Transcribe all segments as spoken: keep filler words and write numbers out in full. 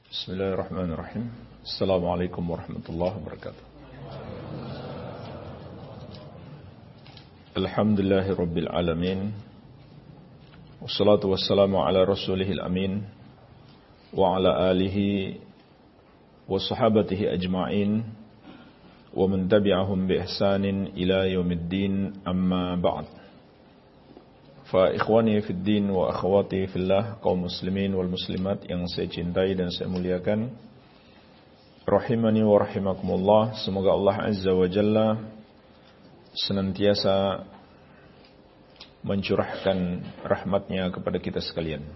Bismillahirrahmanirrahim. Assalamualaikum warahmatullahi wabarakatuh. Alhamdulillahi rabbil alamin. Wassalatu wassalamu ala rasulihil amin wa ala alihi wa sahabatihi ajma'in wa man tabi'ahum bi ihsanin ila yaumiddin, amma ba'd. Fa ikhwani fid din wa akhwati fillah, kaum muslimin wal muslimat yang saya cintai dan saya muliakan, rahimani wa rahimakumullah. Semoga Allah Azza wa Jalla senantiasa mencurahkan rahmatnya kepada kita sekalian.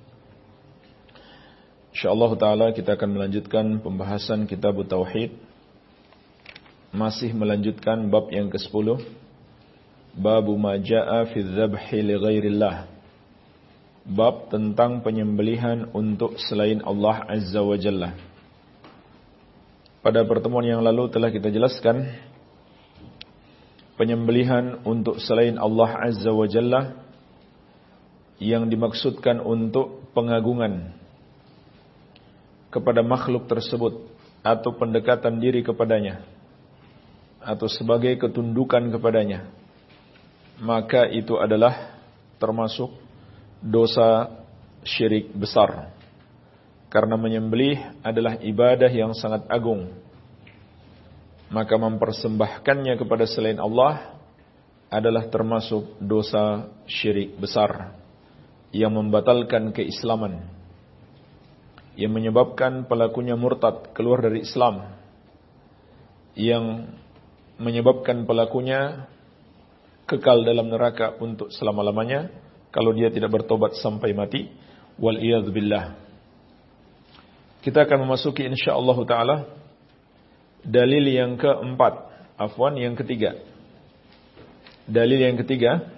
InsyaAllah ta'ala kita akan melanjutkan pembahasan kitab Tauhid. Masih melanjutkan bab yang kesepuluh, Babu ma ja'a fi dzabhi li ghairillah. Bab tentang penyembelihan untuk selain Allah Azza wa Jalla. Pada pertemuan yang lalu telah kita jelaskan penyembelihan untuk selain Allah Azza wa Jalla yang dimaksudkan untuk pengagungan kepada makhluk tersebut atau pendekatan diri kepadanya atau sebagai ketundukan kepadanya, maka itu adalah termasuk dosa syirik besar. Karena menyembelih adalah ibadah yang sangat agung, maka mempersembahkannya kepada selain Allah adalah termasuk dosa syirik besar yang membatalkan keislaman, yang menyebabkan pelakunya murtad, keluar dari Islam, yang menyebabkan pelakunya kekal dalam neraka untuk selama-lamanya kalau dia tidak bertobat sampai mati. Wal iyadzu billah. Kita akan memasuki insyaallah taala dalil yang keempat, afwan yang ketiga. Dalil yang ketiga,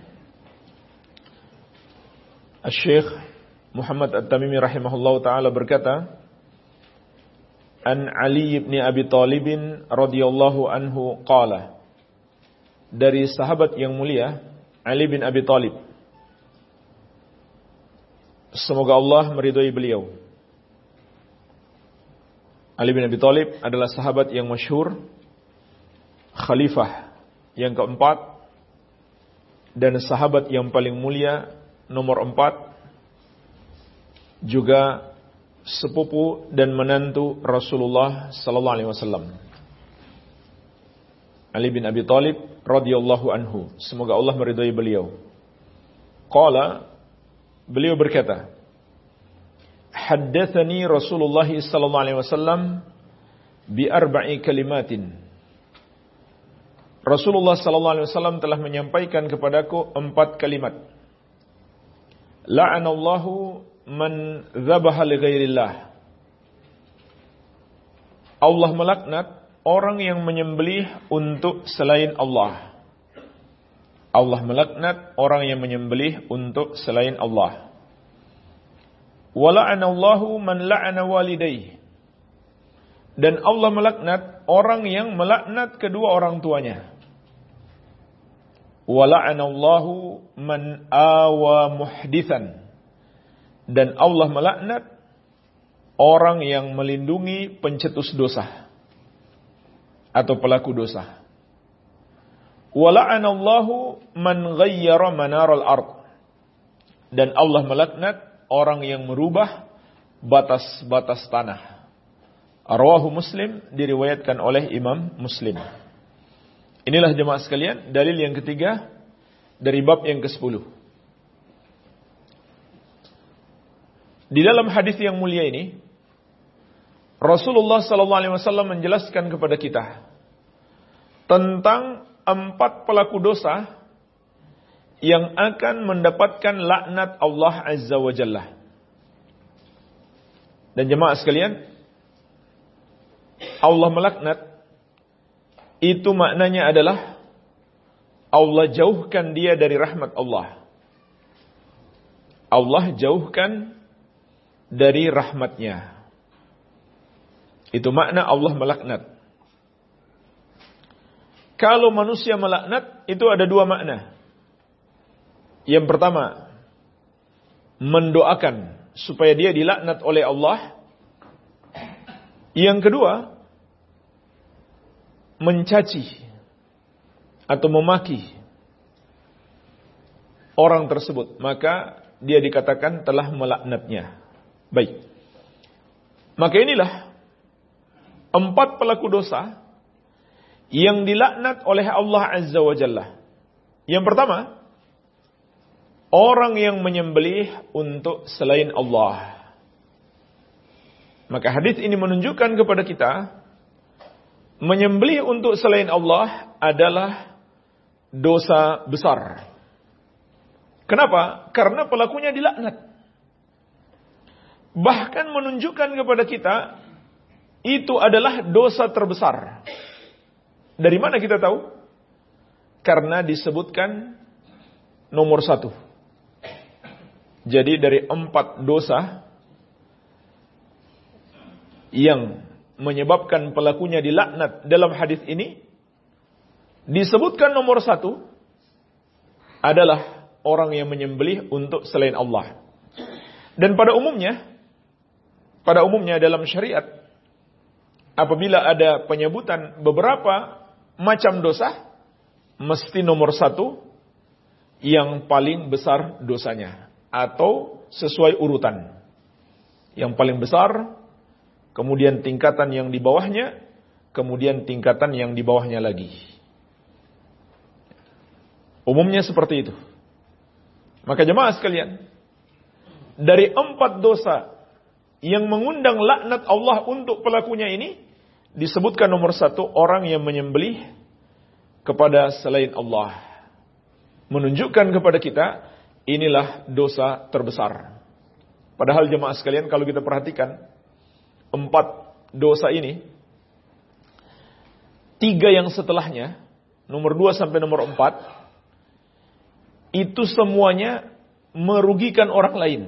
Asy-Syaikh Muhammad At-Tamimi rahimahullahu taala berkata, An Ali bin Abi Thalib radhiyallahu anhu qala, dari sahabat yang mulia Ali bin Abi Thalib, semoga Allah meridhai beliau. Ali bin Abi Thalib adalah sahabat yang masyhur, khalifah yang keempat, dan sahabat yang paling mulia nomor empat, juga sepupu dan menantu Rasulullah sallallahu alaihi wasallam. Ali bin Abi Thalib radhiyallahu anhu, semoga Allah meridhai beliau. Qala, beliau berkata, haddatsani Rasulullah sallallahu alaihi wasallam bi arba'i kalimatin. Rasulullah sallallahu alaihi wasallam telah menyampaikan kepadaku empat kalimat. La'anallahu man dzabaha li ghairillah. Allah melaknat orang yang menyembelih untuk selain Allah. Allah melaknat orang yang menyembelih untuk selain Allah. Wa la'anallahu man la'ana walidayhi. Dan Allah melaknat orang yang melaknat kedua orang tuanya. Wa la'anallahu man awa muhditsan. Dan Allah melaknat orang yang melindungi pencetus dosa atau pelaku dosa. Wa la'anallahu man ghayyara manaral ard. Dan Allah melaknat orang yang merubah batas-batas tanah. Rawahu Muslim, diriwayatkan oleh Imam Muslim. Inilah jemaah sekalian dalil yang ketiga dari bab yang kesepuluh. Di dalam hadis yang mulia ini, Rasulullah sallallahu alaihi wasallam menjelaskan kepada kita tentang empat pelaku dosa yang akan mendapatkan laknat Allah Azza wa Jalla. Dan jemaah sekalian, Allah melaknat itu maknanya adalah Allah jauhkan dia dari rahmat Allah. Allah jauhkan dari rahmatnya. Itu makna Allah melaknat. Kalau manusia melaknat, itu ada dua makna. Yang pertama, mendoakan supaya dia dilaknat oleh Allah. Yang kedua, mencaci atau memaki orang tersebut, maka dia dikatakan telah melaknatnya. Baik. Maka inilah empat pelaku dosa yang dilaknat oleh Allah Azza wa Jalla. Yang pertama, orang yang menyembelih untuk selain Allah. Maka hadis ini menunjukkan kepada kita, menyembelih untuk selain Allah adalah dosa besar. Kenapa? Karena pelakunya dilaknat. Bahkan menunjukkan kepada kita, itu adalah dosa terbesar. Dari mana kita tahu? Karena disebutkan nomor satu. Jadi dari empat dosa yang menyebabkan pelakunya dilaknat dalam hadis ini, disebutkan nomor satu adalah orang yang menyembelih untuk selain Allah. Dan pada umumnya, pada umumnya dalam syariat, apabila ada penyebutan beberapa macam dosa, mesti nomor satu yang paling besar dosanya, atau sesuai urutan. Yang paling besar, kemudian tingkatan yang di bawahnya, kemudian tingkatan yang di bawahnya lagi. Umumnya seperti itu. Maka jemaah sekalian, dari empat dosa yang mengundang laknat Allah untuk pelakunya ini, disebutkan nomor satu orang yang menyembelih kepada selain Allah. Menunjukkan kepada kita, inilah dosa terbesar. Padahal jemaah sekalian, kalau kita perhatikan empat dosa ini, tiga yang setelahnya, nomor dua sampai nomor empat, itu semuanya merugikan orang lain,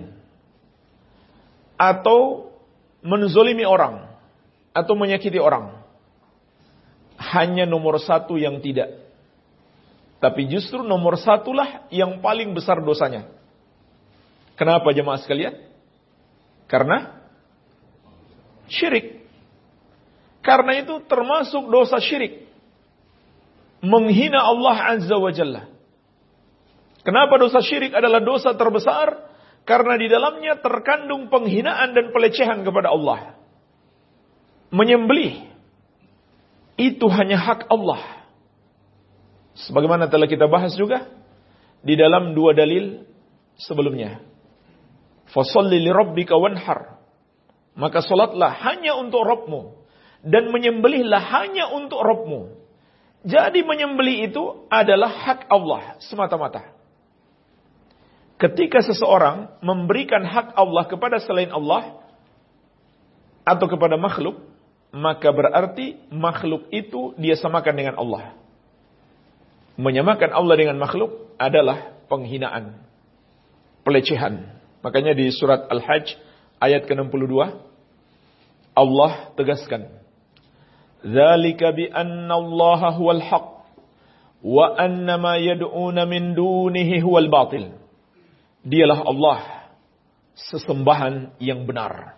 atau menzolimi orang, atau menyakiti orang. Hanya nomor satu yang tidak. Tapi justru nomor satulah yang paling besar dosanya. Kenapa jemaah sekalian? Karena syirik. Karena itu termasuk dosa syirik. Menghina Allah Azza wa Jalla. Kenapa dosa syirik adalah dosa terbesar? Karena di dalamnya terkandung penghinaan dan pelecehan kepada Allah. Menyembelih itu hanya hak Allah. Sebagaimana telah kita bahas juga di dalam dua dalil sebelumnya. Fasholli li rabbika wanhar. Maka salatlah hanya untuk Rabbmu, dan menyembelihlah hanya untuk Rabbmu. Jadi menyembelih itu adalah hak Allah semata-mata. Ketika seseorang memberikan hak Allah kepada selain Allah atau kepada makhluk, maka berarti makhluk itu dia samakan dengan Allah. Menyamakan Allah dengan makhluk adalah penghinaan, pelecehan. Makanya di surat Al-Hajj ayat ke enam puluh dua, Allah tegaskan, "Dzalika bi anna Allaha huwal haqq wa anna ma yad'una min dunihi huwal batil." Dialah Allah, sesembahan yang benar.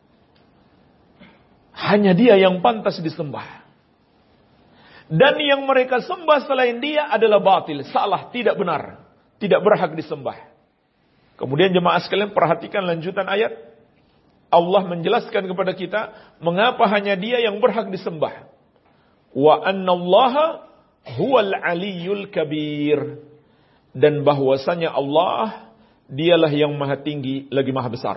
Hanya Dia yang pantas disembah. Dan yang mereka sembah selain Dia adalah batil, salah, tidak benar, tidak berhak disembah. Kemudian jemaah sekalian perhatikan lanjutan ayat. Allah menjelaskan kepada kita mengapa hanya Dia yang berhak disembah. Wa annallaha huwal aliyyul kabir. Dan bahwasanya Allah Dialah yang maha tinggi lagi maha besar.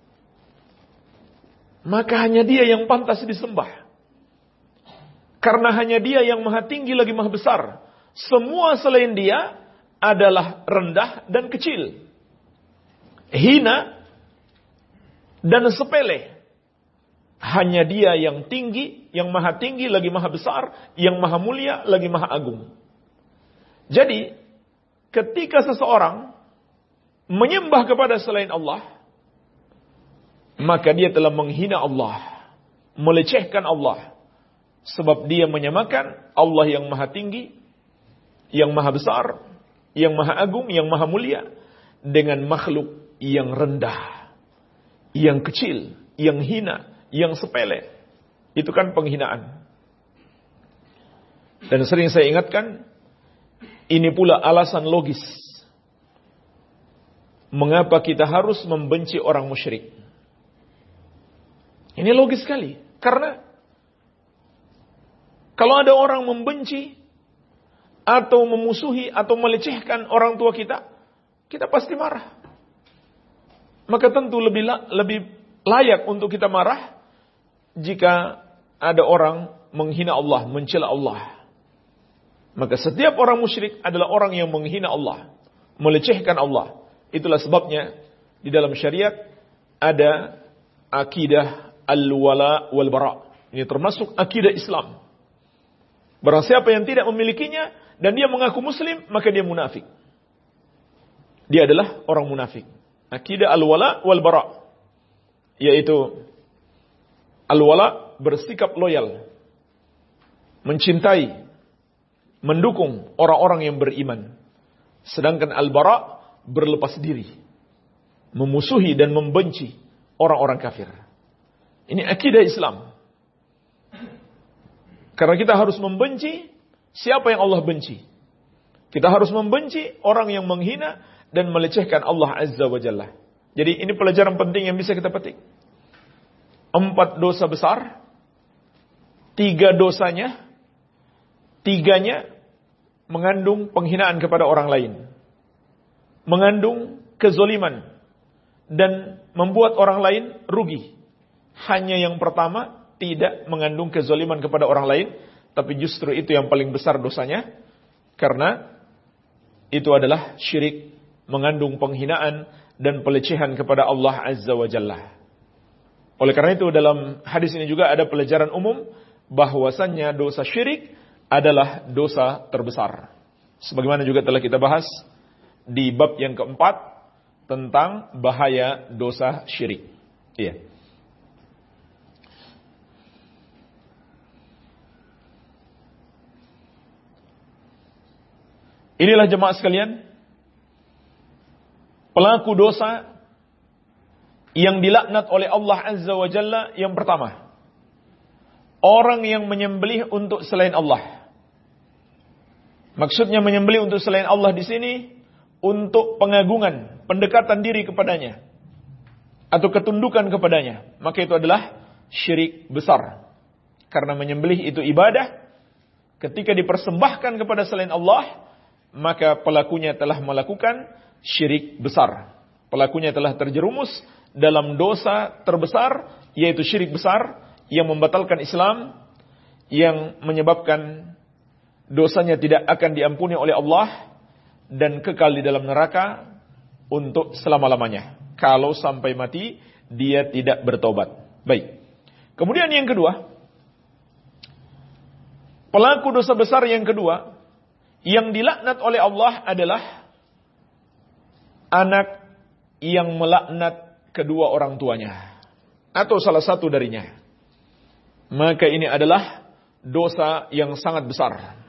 Maka hanya Dia yang pantas disembah. Karena hanya Dia yang maha tinggi lagi maha besar. Semua selain Dia adalah rendah dan kecil, hina dan sepele. Hanya Dia yang tinggi, yang maha tinggi lagi maha besar, yang maha mulia lagi maha agung. Jadi ketika seseorang menyembah kepada selain Allah, maka dia telah menghina Allah, melecehkan Allah. Sebab dia menyamakan Allah yang maha tinggi, yang maha besar, yang maha agung, yang maha mulia, dengan makhluk yang rendah, yang kecil, yang hina, yang sepele. Itu kan penghinaan. Dan sering saya ingatkan, ini pula alasan logis mengapa kita harus membenci orang musyrik. Ini logis sekali. Karena kalau ada orang membenci atau memusuhi atau melecehkan orang tua kita, kita pasti marah. Maka tentu lebih lebih layak untuk kita marah jika ada orang menghina Allah, mencela Allah. Maka setiap orang musyrik adalah orang yang menghina Allah, melecehkan Allah. Itulah sebabnya di dalam syariat ada akidah al-wala wal bara. Ini termasuk akidah Islam. Barang siapa yang tidak memilikinya dan dia mengaku muslim, maka dia munafik. Dia adalah orang munafik. Akidah al-wala wal bara, yaitu al-wala bersikap loyal, mencintai, mendukung orang-orang yang beriman. Sedangkan al-bara berlepas diri, memusuhi dan membenci orang-orang kafir. Ini akidah Islam. Karena kita harus membenci siapa yang Allah benci. Kita harus membenci orang yang menghina dan melecehkan Allah Azza wa Jalla. Jadi ini pelajaran penting yang bisa kita petik. Empat dosa besar, tiga dosanya, tiganya mengandung penghinaan kepada orang lain, mengandung kezoliman dan membuat orang lain rugi. Hanya yang pertama tidak mengandung kezoliman kepada orang lain, tapi justru itu yang paling besar dosanya, karena itu adalah syirik, mengandung penghinaan dan pelecehan kepada Allah Azza wa Jalla. Oleh karena itu dalam hadis ini juga ada pelajaran umum bahwasannya dosa syirik adalah dosa terbesar. Sebagaimana juga telah kita bahas di bab yang keempat tentang bahaya dosa syirik. Iya. Inilah jemaah sekalian, pelaku dosa yang dilaknat oleh Allah Azza wa Jalla yang pertama, orang yang menyembelih untuk selain Allah. Maksudnya menyembelih untuk selain Allah di sini untuk pengagungan, pendekatan diri kepadanya atau ketundukan kepadanya. Maka itu adalah syirik besar. Karena menyembelih itu ibadah, ketika dipersembahkan kepada selain Allah, maka pelakunya telah melakukan syirik besar. Pelakunya telah terjerumus dalam dosa terbesar, yaitu syirik besar yang membatalkan Islam, yang menyebabkan dosanya tidak akan diampuni oleh Allah dan kekal di dalam neraka untuk selama-lamanya. Kalau sampai mati dia tidak bertobat. Baik. Kemudian yang kedua, pelaku dosa besar yang kedua yang dilaknat oleh Allah adalah anak yang melaknat kedua orang tuanya atau salah satu darinya. Maka ini adalah dosa yang sangat besar.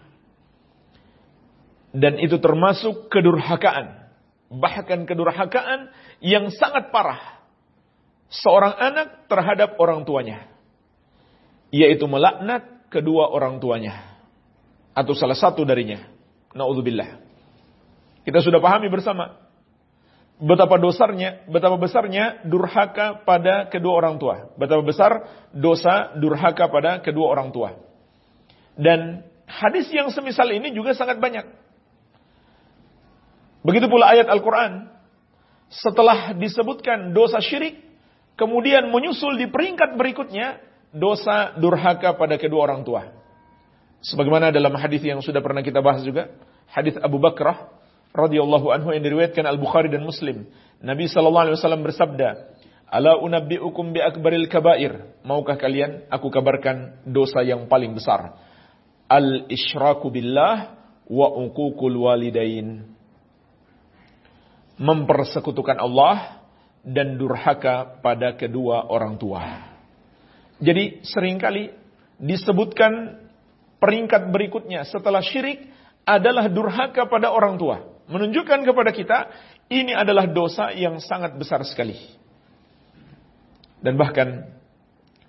Dan itu termasuk kedurhakaan. Bahkan kedurhakaan yang sangat parah seorang anak terhadap orang tuanya, yaitu melaknat kedua orang tuanya atau salah satu darinya. Na'udzubillah. Kita sudah pahami bersama betapa dosarnya, betapa besarnya durhaka pada kedua orang tua. Betapa besar dosa durhaka pada kedua orang tua. Dan hadis yang semisal ini juga sangat banyak. Begitu pula ayat Al-Quran. Setelah disebutkan dosa syirik, kemudian menyusul di peringkat berikutnya dosa durhaka pada kedua orang tua. Sebagaimana dalam hadis yang sudah pernah kita bahas juga, hadis Abu Bakrah radhiyallahu anhu yang diriwayatkan Al-Bukhari dan Muslim. Nabi sallallahu alaihi wasallam bersabda, "Ala unabbiukum bi akbaril kabair?" Maukah kalian aku kabarkan dosa yang paling besar? Al-isyraku billah wa uququl walidain. Mempersekutukan Allah dan durhaka pada kedua orang tua. Jadi seringkali disebutkan peringkat berikutnya setelah syirik adalah durhaka pada orang tua. Menunjukkan kepada kita ini adalah dosa yang sangat besar sekali. Dan bahkan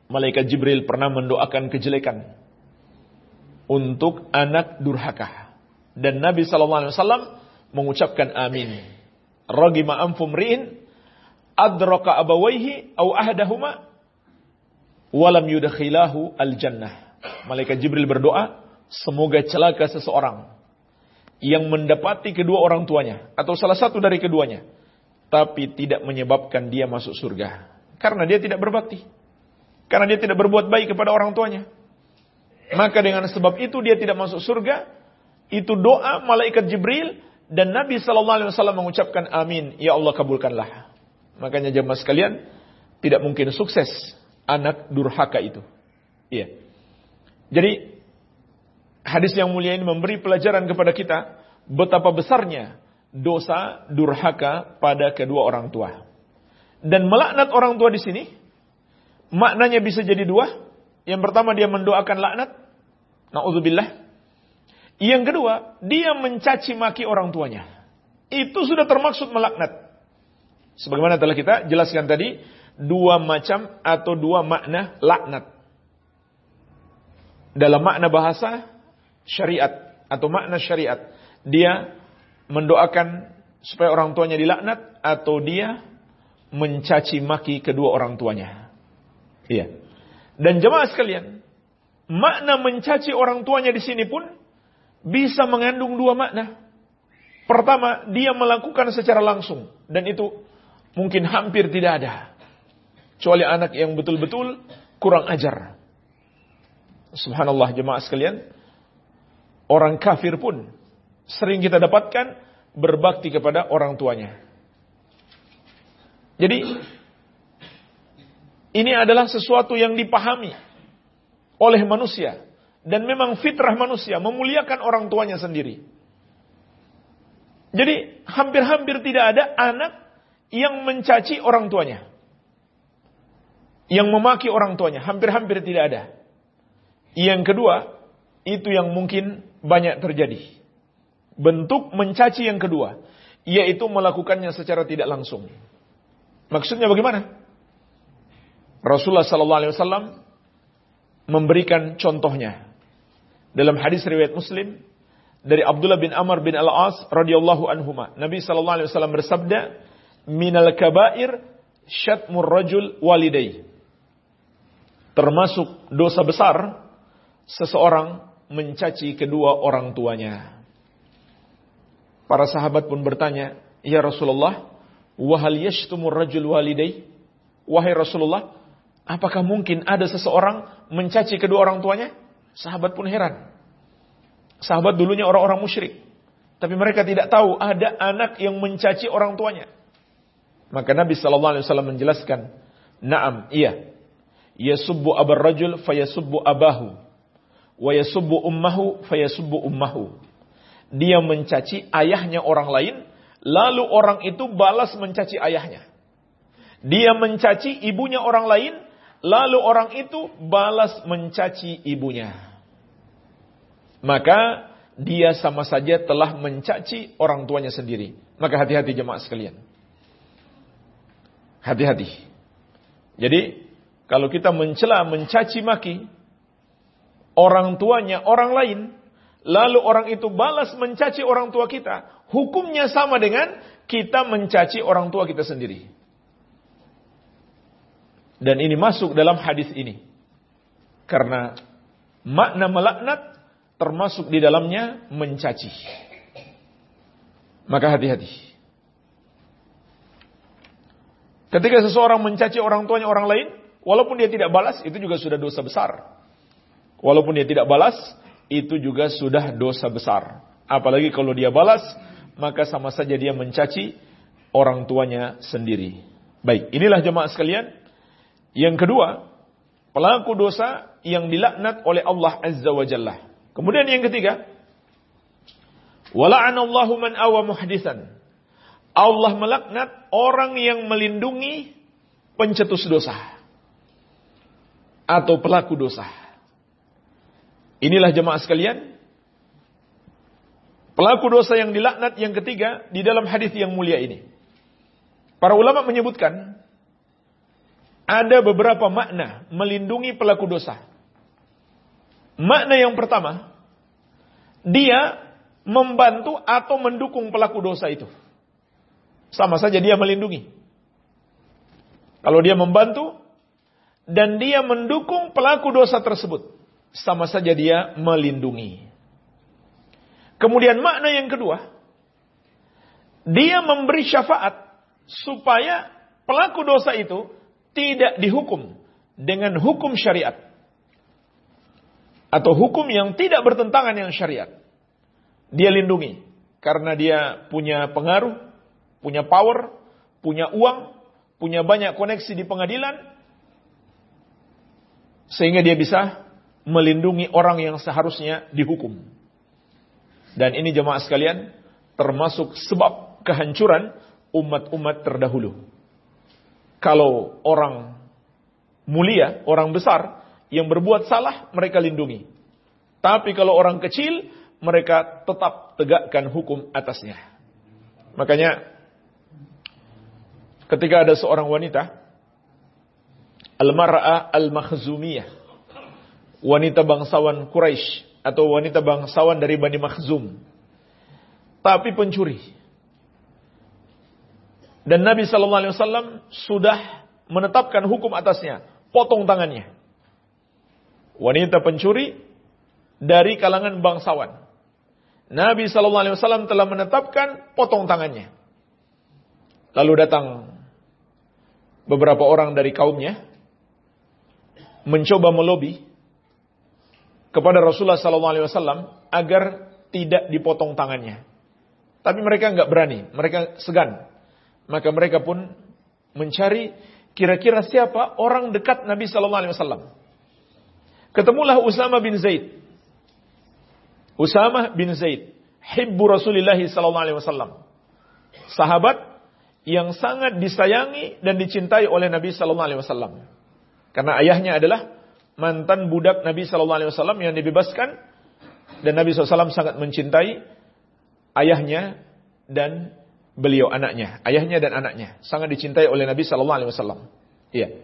Malaikat Jibril pernah mendoakan kejelekan untuk anak durhaka. Dan Nabi sallallahu alaihi wasallam mengucapkan amin. Ragima anfum ri'in adraka abawaihi aw ahdahuma walam yudkhilahu al-jannah. Malaikat Jibril berdoa, semoga celaka seseorang yang mendapati kedua orang tuanya atau salah satu dari keduanya, tapi tidak menyebabkan dia masuk surga. Karena dia tidak berbakti. Karena dia tidak berbuat baik kepada orang tuanya. Maka dengan sebab itu dia tidak masuk surga. Itu doa malaikat Jibril dan Nabi sallallahu alaihi wasallam mengucapkan amin, ya Allah kabulkanlah. Makanya jemaah sekalian, tidak mungkin sukses anak durhaka itu. Iya. Jadi hadis yang mulia ini memberi pelajaran kepada kita betapa besarnya dosa durhaka pada kedua orang tua. Dan melaknat orang tua di sini maknanya bisa jadi dua. Yang pertama dia mendoakan laknat, na'udzubillah. Yang kedua, dia mencaci maki orang tuanya. Itu sudah termaksud melaknat. Sebagaimana telah kita jelaskan tadi, dua macam atau dua makna laknat. Dalam makna bahasa syariat atau makna syariat, dia mendoakan supaya orang tuanya dilaknat atau dia mencaci maki kedua orang tuanya. Iya. Dan jemaah sekalian, makna mencaci orang tuanya di sini pun bisa mengandung dua makna. Pertama, dia melakukan secara langsung. Dan itu mungkin hampir tidak ada. Kecuali anak yang betul-betul kurang ajar. Subhanallah jemaah sekalian. Orang kafir pun sering kita dapatkan berbakti kepada orang tuanya. Jadi, ini adalah sesuatu yang dipahami oleh manusia. Dan memang fitrah manusia memuliakan orang tuanya sendiri. Jadi hampir-hampir tidak ada anak yang mencaci orang tuanya. Yang memaki orang tuanya. Hampir-hampir tidak ada. Yang kedua, itu yang mungkin banyak terjadi. Bentuk mencaci yang kedua, yaitu melakukannya secara tidak langsung. Maksudnya bagaimana? Rasulullah sallallahu alaihi wasallam memberikan contohnya. Dalam hadis riwayat Muslim dari Abdullah bin Amr bin Al-As radhiyallahu anhuma, Nabi sallallahu alaihi wasallam bersabda, "Minal kabair syatmur rajul walidayhi." Termasuk dosa besar seseorang mencaci kedua orang tuanya. Para sahabat pun bertanya, "Ya Rasulullah, wa hal yashtumur rajul walidayhi?" Wahai Rasulullah, apakah mungkin ada seseorang mencaci kedua orang tuanya? Sahabat pun heran. Sahabat dulunya orang-orang musyrik. Tapi mereka tidak tahu ada anak yang mencaci orang tuanya. Maka Nabi sallallahu alaihi wasallam menjelaskan, "Na'am, iya. Yasubbu abar rajul fayasubbu abahu. Wa yasubbu ummahu fayasubbu ummahu." Dia mencaci ayahnya orang lain, lalu orang itu balas mencaci ayahnya. Dia mencaci ibunya orang lain, lalu orang itu balas mencaci ibunya. Maka dia sama saja telah mencaci orang tuanya sendiri. Maka hati-hati jemaah sekalian. Hati-hati. Jadi kalau kita mencela, mencaci maki orang tuanya orang lain, lalu orang itu balas mencaci orang tua kita, hukumnya sama dengan kita mencaci orang tua kita sendiri. Dan ini masuk dalam hadis ini. Karena makna melaknat termasuk di dalamnya mencaci. Maka hati-hati. Ketika seseorang mencaci orang tuanya orang lain, walaupun dia tidak balas, itu juga sudah dosa besar. Walaupun dia tidak balas, itu juga sudah dosa besar. Apalagi kalau dia balas, maka sama saja dia mencaci orang tuanya sendiri. Baik, inilah jemaah sekalian. Yang kedua, pelaku dosa yang dilaknat oleh Allah Azza wa Jalla. Kemudian yang ketiga, wala'anallahu man awa muhdisan. Allah melaknat orang yang melindungi pencetus dosa atau pelaku dosa. Inilah jemaah sekalian, pelaku dosa yang dilaknat yang ketiga di dalam hadis yang mulia ini. Para ulama menyebutkan ada beberapa makna melindungi pelaku dosa. Makna yang pertama, dia membantu atau mendukung pelaku dosa itu. Sama saja dia melindungi. Kalau dia membantu dan dia mendukung pelaku dosa tersebut, sama saja dia melindungi. Kemudian makna yang kedua, dia memberi syafaat supaya pelaku dosa itu tidak dihukum dengan hukum syariat atau hukum yang tidak bertentangan dengan syariat. Dia lindungi karena dia punya pengaruh, punya power, punya uang, punya banyak koneksi di pengadilan, sehingga dia bisa melindungi orang yang seharusnya dihukum. Dan ini jemaah sekalian termasuk sebab kehancuran umat-umat terdahulu. Kalau orang mulia, orang besar yang berbuat salah, mereka lindungi. Tapi kalau orang kecil, mereka tetap tegakkan hukum atasnya. Makanya ketika ada seorang wanita, Al-Mar'ah Al-Makhzumiyah, wanita bangsawan Quraisy atau wanita bangsawan dari Bani Makhzum, tapi pencuri. Dan Nabi sallallahu alaihi wasallam sudah menetapkan hukum atasnya, potong tangannya. Wanita pencuri dari kalangan bangsawan. Nabi sallallahu alaihi wasallam telah menetapkan potong tangannya. Lalu datang beberapa orang dari kaumnya mencoba melobi kepada Rasulullah sallallahu alaihi wasallam agar tidak dipotong tangannya. Tapi mereka enggak berani, mereka segan. Maka mereka pun mencari kira-kira siapa orang dekat Nabi sallallahu alaihi wasallam. Ketemulah Usama bin Zaid. Usama bin Zaid, hibbu Rasulullah sallallahu alaihi wasallam. Sahabat yang sangat disayangi dan dicintai oleh Nabi sallallahu alaihi wasallam. Karena ayahnya adalah mantan budak Nabi sallallahu alaihi wasallam yang dibebaskan, dan Nabi sallallahu alaihi wasallam sangat mencintai ayahnya dan beliau anaknya, ayahnya dan anaknya sangat dicintai oleh Nabi sallallahu alaihi wasallam. Iya.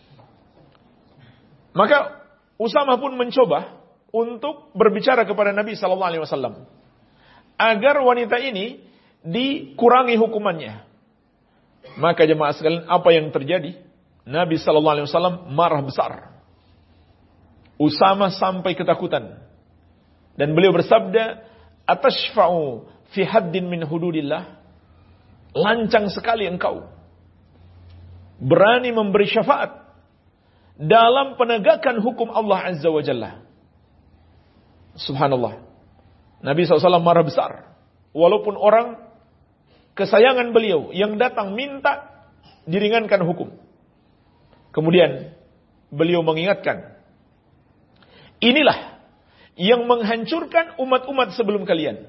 Maka Usama pun mencoba untuk berbicara kepada Nabi sallallahu alaihi wasallam agar wanita ini dikurangi hukumannya. Maka jemaah sekalian, apa yang terjadi? Nabi sallallahu alaihi wasallam marah besar. Usama sampai ketakutan. Dan beliau bersabda, "Atashfa'u fi haddin min hududillah?" Lancang sekali engkau berani memberi syafaat dalam penegakan hukum Allah Azza wa Jalla. Subhanallah. Nabi shallallahu alaihi wasallam marah besar. Walaupun orang kesayangan beliau yang datang minta diringankan hukum. Kemudian beliau mengingatkan, inilah yang menghancurkan umat-umat sebelum kalian.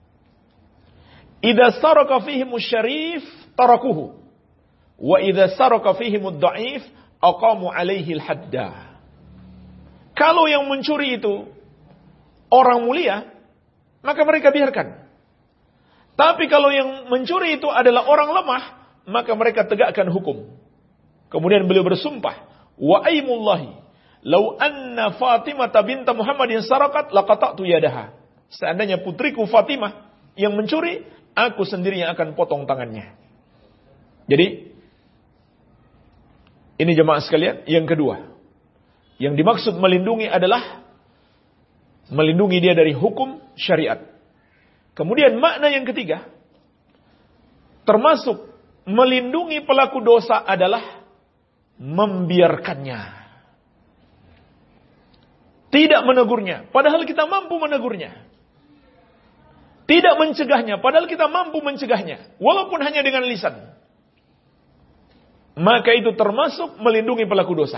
Idza saraka fihimus syarif tarakuhu wa idza saraka fihimud dhaif aqamu alaihi al-hadda. Kalau yang mencuri itu orang mulia, maka mereka biarkan. Tapi kalau yang mencuri itu adalah orang lemah, maka mereka tegakkan hukum. Kemudian beliau bersumpah, wa aimullahi law anna Fatimah binta Muhammadin sarakat laqata'tu yadaha. Seandainya putriku Fatimah yang mencuri, aku sendiri yang akan potong tangannya. Jadi, ini jemaah sekalian, yang kedua. Yang dimaksud melindungi adalah melindungi dia dari hukum syariat. Kemudian makna yang ketiga, termasuk melindungi pelaku dosa adalah membiarkannya. Tidak menegurnya, padahal kita mampu menegurnya. Tidak mencegahnya, padahal kita mampu mencegahnya, walaupun hanya dengan lisan. Maka itu termasuk melindungi pelaku dosa.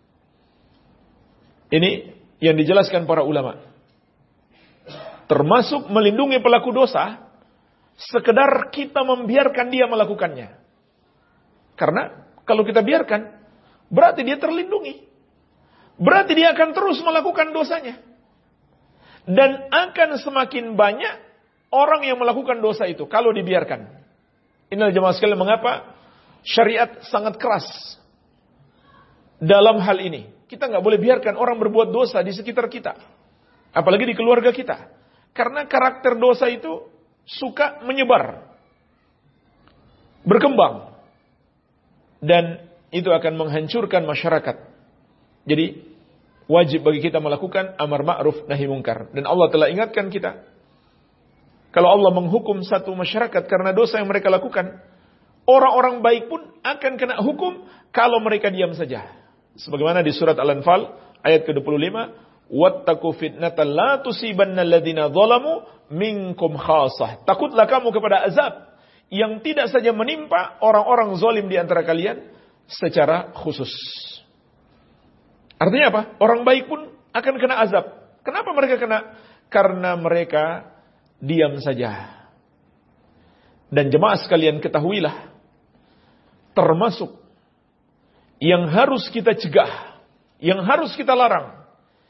Ini yang dijelaskan para ulama. Termasuk melindungi pelaku dosa, sekedar kita membiarkan dia melakukannya. Karena kalau kita biarkan, berarti dia terlindungi. Berarti dia akan terus melakukan dosanya. Dan akan semakin banyak orang yang melakukan dosa itu kalau dibiarkan. Inilah jemaah sekalian mengapa syariat sangat keras dalam hal ini. Kita nggak boleh biarkan orang berbuat dosa di sekitar kita. Apalagi di keluarga kita. Karena karakter dosa itu suka menyebar. Berkembang. Dan itu akan menghancurkan masyarakat. Jadi wajib bagi kita melakukan amar ma'ruf nahi mungkar. Dan Allah telah ingatkan kita. Kalau Allah menghukum satu masyarakat karena dosa yang mereka lakukan, orang-orang baik pun akan kena hukum kalau mereka diam saja. Sebagaimana di surat Al-Anfal ayat ke dua puluh lima, wattaqu fitnatan la tusibanna alladziina zalamu minkum khassah. Takutlah kamu kepada azab yang tidak saja menimpa orang-orang zalim di antara kalian secara khusus. Artinya apa? Orang baik pun akan kena azab. Kenapa mereka kena? Karena mereka diam saja. Dan jemaah sekalian ketahuilah, termasuk yang harus kita cegah, yang harus kita larang,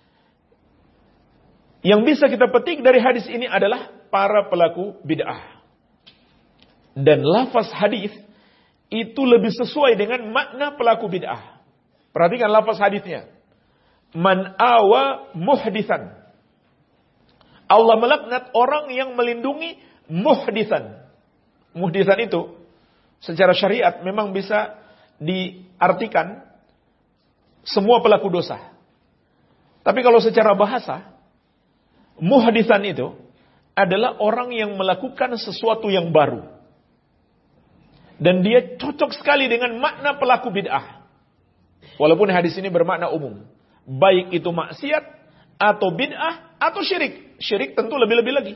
yang bisa kita petik dari hadis ini adalah para pelaku bid'ah. Dan lafaz hadis itu lebih sesuai dengan makna pelaku bid'ah. Perhatikan lafaz hadisnya. Man awa muhditsan. Allah melaknat orang yang melindungi muhditsan. Muhditsan itu secara syariat memang bisa diartikan semua pelaku dosa. Tapi kalau secara bahasa, muhditsan itu adalah orang yang melakukan sesuatu yang baru. Dan dia cocok sekali dengan makna pelaku bid'ah. Walaupun hadis ini bermakna umum. Baik itu maksiat, atau bid'ah, atau syirik. Syirik tentu lebih-lebih lagi.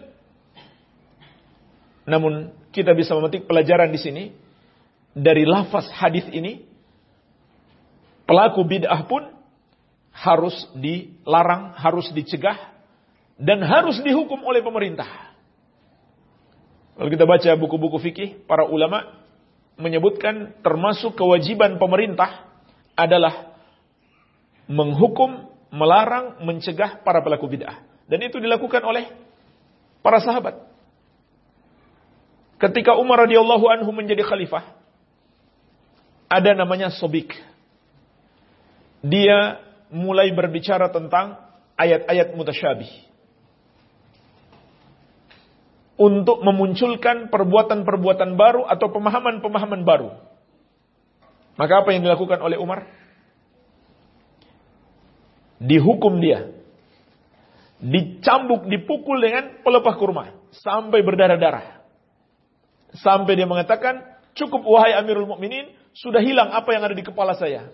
Namun kita bisa memetik pelajaran di sini. Dari lafaz hadis ini, pelaku bid'ah pun harus dilarang, harus dicegah, dan harus dihukum oleh pemerintah. Kalau kita baca buku-buku fikih, para ulama menyebutkan termasuk kewajiban pemerintah adalah menghukum, melarang, mencegah para pelaku bid'ah. Dan itu dilakukan oleh para sahabat. Ketika Umar radhiyallahu anhu menjadi khalifah, ada namanya Sobik. Dia mulai berbicara tentang ayat-ayat mutasyabih. Untuk memunculkan perbuatan-perbuatan baru atau pemahaman-pemahaman baru. Maka apa yang dilakukan oleh Umar? Dihukum dia. Dicambuk, dipukul dengan pelepah kurma. Sampai berdarah-darah. Sampai dia mengatakan, cukup wahai Amirul Mukminin, sudah hilang apa yang ada di kepala saya.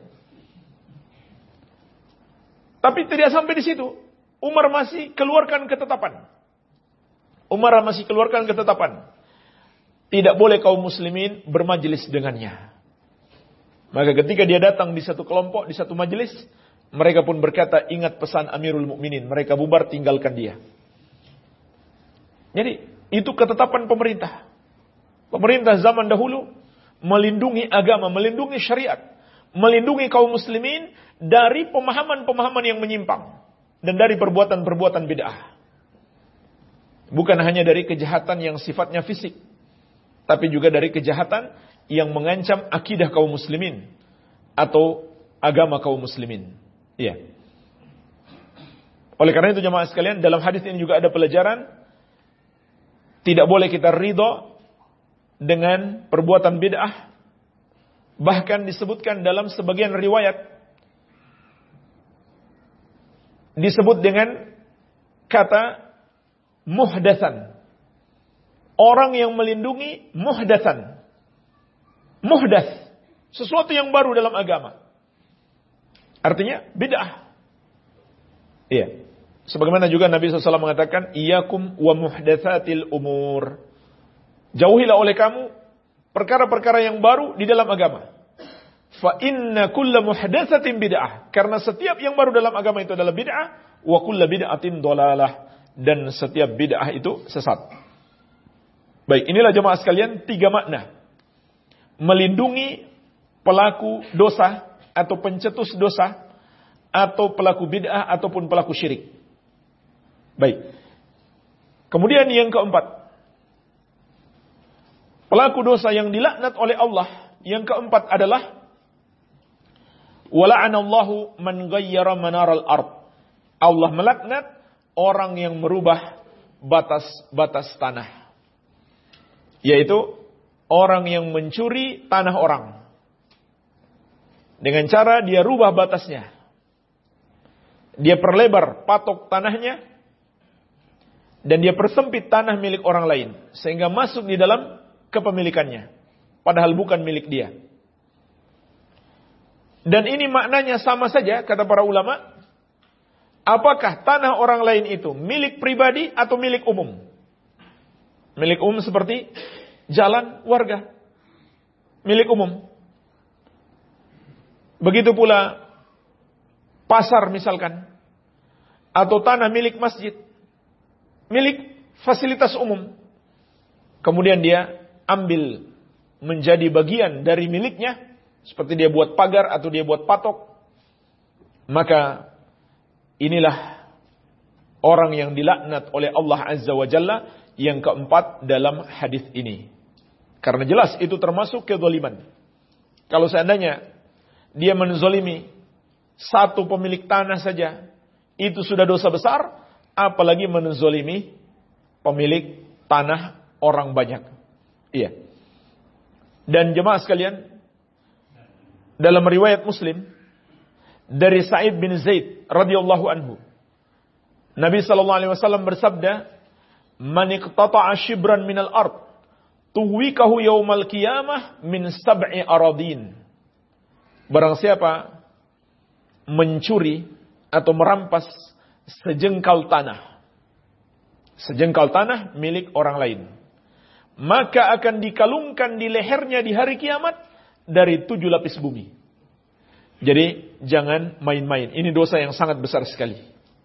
Tapi tidak sampai di situ. Umar masih keluarkan ketetapan. Umar masih keluarkan ketetapan. Tidak boleh kaum muslimin bermajelis dengannya. Maka ketika dia datang di satu kelompok, di satu majelis, mereka pun berkata, ingat pesan Amirul Mukminin. Mereka bubar, tinggalkan dia. Jadi, itu ketetapan pemerintah. Pemerintah zaman dahulu melindungi agama, melindungi syariat, melindungi kaum muslimin dari pemahaman-pemahaman yang menyimpang dan dari perbuatan-perbuatan bid'ah. Bukan hanya dari kejahatan yang sifatnya fisik, tapi juga dari kejahatan yang mengancam akidah kaum muslimin atau agama kaum muslimin. Iya. Oleh karena itu jemaah sekalian, dalam hadis ini juga ada pelajaran, tidak boleh kita ridho dengan perbuatan bid'ah. Bahkan disebutkan dalam sebagian riwayat, disebut dengan kata muhdatsan. Orang yang melindungi muhdatsan. Muhdats, sesuatu yang baru dalam agama. Artinya bid'ah. Iya. Sebagaimana juga Nabi shallallahu alaihi wasallam mengatakan, Iyakum wa muhdatsatil umur. Jauhilah oleh kamu perkara-perkara yang baru di dalam agama. Fa inna kulla muhdatsatin bid'ah. Karena setiap yang baru dalam agama itu adalah bid'ah. Wa kulla bid'atin dolalah. Dan setiap bid'ah itu sesat. Baik, inilah jemaah sekalian tiga makna. Melindungi pelaku dosa atau pencetus dosa, atau pelaku bid'ah ataupun pelaku syirik. Baik. Kemudian yang keempat, pelaku dosa yang dilaknat oleh Allah, yang keempat adalah Wala'anallahu man ghayyara manaral ard. Allah melaknat orang yang merubah batas-batas tanah. Yaitu orang yang mencuri tanah orang. Dengan cara dia rubah batasnya. Dia perlebar patok tanahnya. Dan dia persempit tanah milik orang lain. Sehingga masuk di dalam kepemilikannya. Padahal bukan milik dia. Dan ini maknanya sama saja, kata para ulama. Apakah tanah orang lain itu milik pribadi atau milik umum? Milik umum seperti jalan warga. Milik umum. Begitu pula pasar misalkan. Atau tanah milik masjid. Milik fasilitas umum. Kemudian dia ambil menjadi bagian dari miliknya. Seperti dia buat pagar atau dia buat patok. Maka inilah orang yang dilaknat oleh Allah Azza wa Jalla yang keempat dalam hadis ini. Karena jelas itu termasuk kezaliman. Kalau seandainya dia menzalimi satu pemilik tanah saja, itu sudah dosa besar, apalagi menzalimi pemilik tanah orang banyak. Iya. Dan jemaah sekalian, dalam riwayat Muslim dari Sa'id bin Zaid radhiyallahu anhu, Nabi sallallahu alaihi wasallam bersabda, "Man iqtata'a shibran minal ard, tuwikahu yaumal qiyamah min sab'i aradin." Barang siapa mencuri atau merampas sejengkal tanah, sejengkal tanah milik orang lain, maka akan dikalungkan di lehernya di hari kiamat dari tujuh lapis bumi. Jadi jangan main-main. Ini dosa yang sangat besar sekali.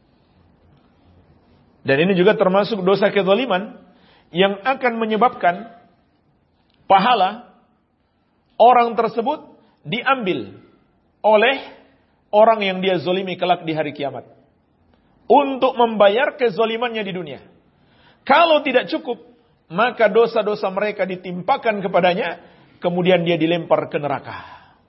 Dan ini juga termasuk dosa kezaliman yang akan menyebabkan pahala orang tersebut diambil oleh orang yang dia zalimi kelak di hari kiamat untuk membayar kezalimannya di dunia. Kalau tidak cukup, maka dosa-dosa mereka ditimpakan kepadanya, kemudian dia dilempar ke neraka.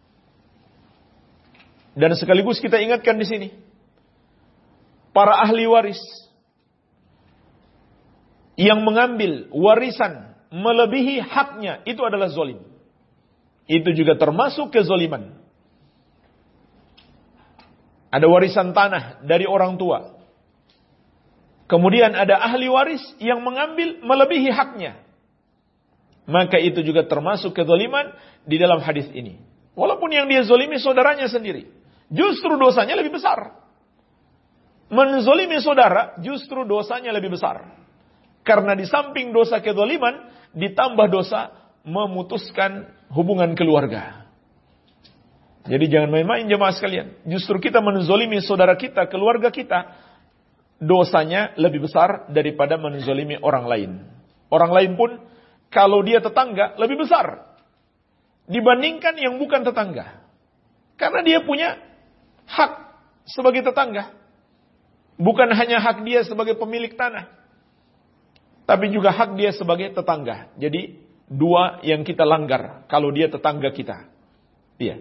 Dan sekaligus kita ingatkan di sini, para ahli waris yang mengambil warisan melebihi haknya, itu adalah zalim. Itu juga termasuk kezaliman. Ada warisan tanah dari orang tua. Kemudian ada ahli waris yang mengambil melebihi haknya. Maka itu juga termasuk kezaliman di dalam hadis ini. Walaupun yang dia zalimi saudaranya sendiri, justru dosanya lebih besar. Menzalimi saudara justru dosanya lebih besar. Karena di samping dosa kezaliman, ditambah dosa memutuskan hubungan keluarga. Jadi jangan main-main jemaah sekalian. Justru kita menzalimi saudara kita, keluarga kita, dosanya lebih besar daripada menzalimi orang lain. Orang lain pun kalau dia tetangga lebih besar dibandingkan yang bukan tetangga. Karena dia punya hak sebagai tetangga. Bukan hanya hak dia sebagai pemilik tanah, tapi juga hak dia sebagai tetangga. Jadi dua yang kita langgar kalau dia tetangga kita. Iya.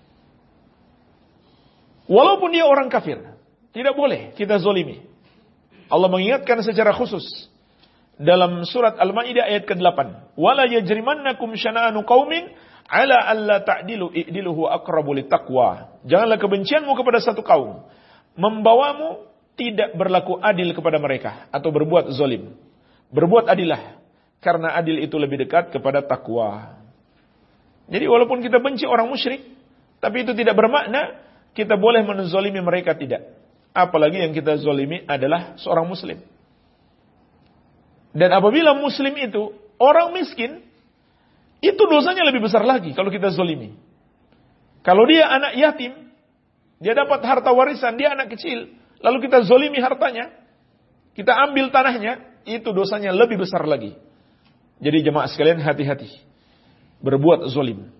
Walaupun dia orang kafir, tidak boleh kita zalimi. Allah mengingatkan secara khusus dalam surat Al-Maidah ayat kedelapan. Wala yajrimannakum syana'anu qaumin ala alla ta'dilu i'diluhu aqrabu littaqwa. Janganlah kebencianmu kepada satu kaum membawamu tidak berlaku adil kepada mereka atau berbuat zalim. Berbuat adillah, karena adil itu lebih dekat kepada takwa. Jadi walaupun kita benci orang musyrik, tapi itu tidak bermakna kita boleh menzalimi mereka, tidak. Apalagi yang kita zalimi adalah seorang muslim. Dan apabila muslim itu orang miskin, itu dosanya lebih besar lagi kalau kita zalimi. Kalau dia anak yatim, dia dapat harta warisan, dia anak kecil, lalu kita zalimi hartanya, kita ambil tanahnya, itu dosanya lebih besar lagi. Jadi jemaah sekalian, hati-hati berbuat zalim.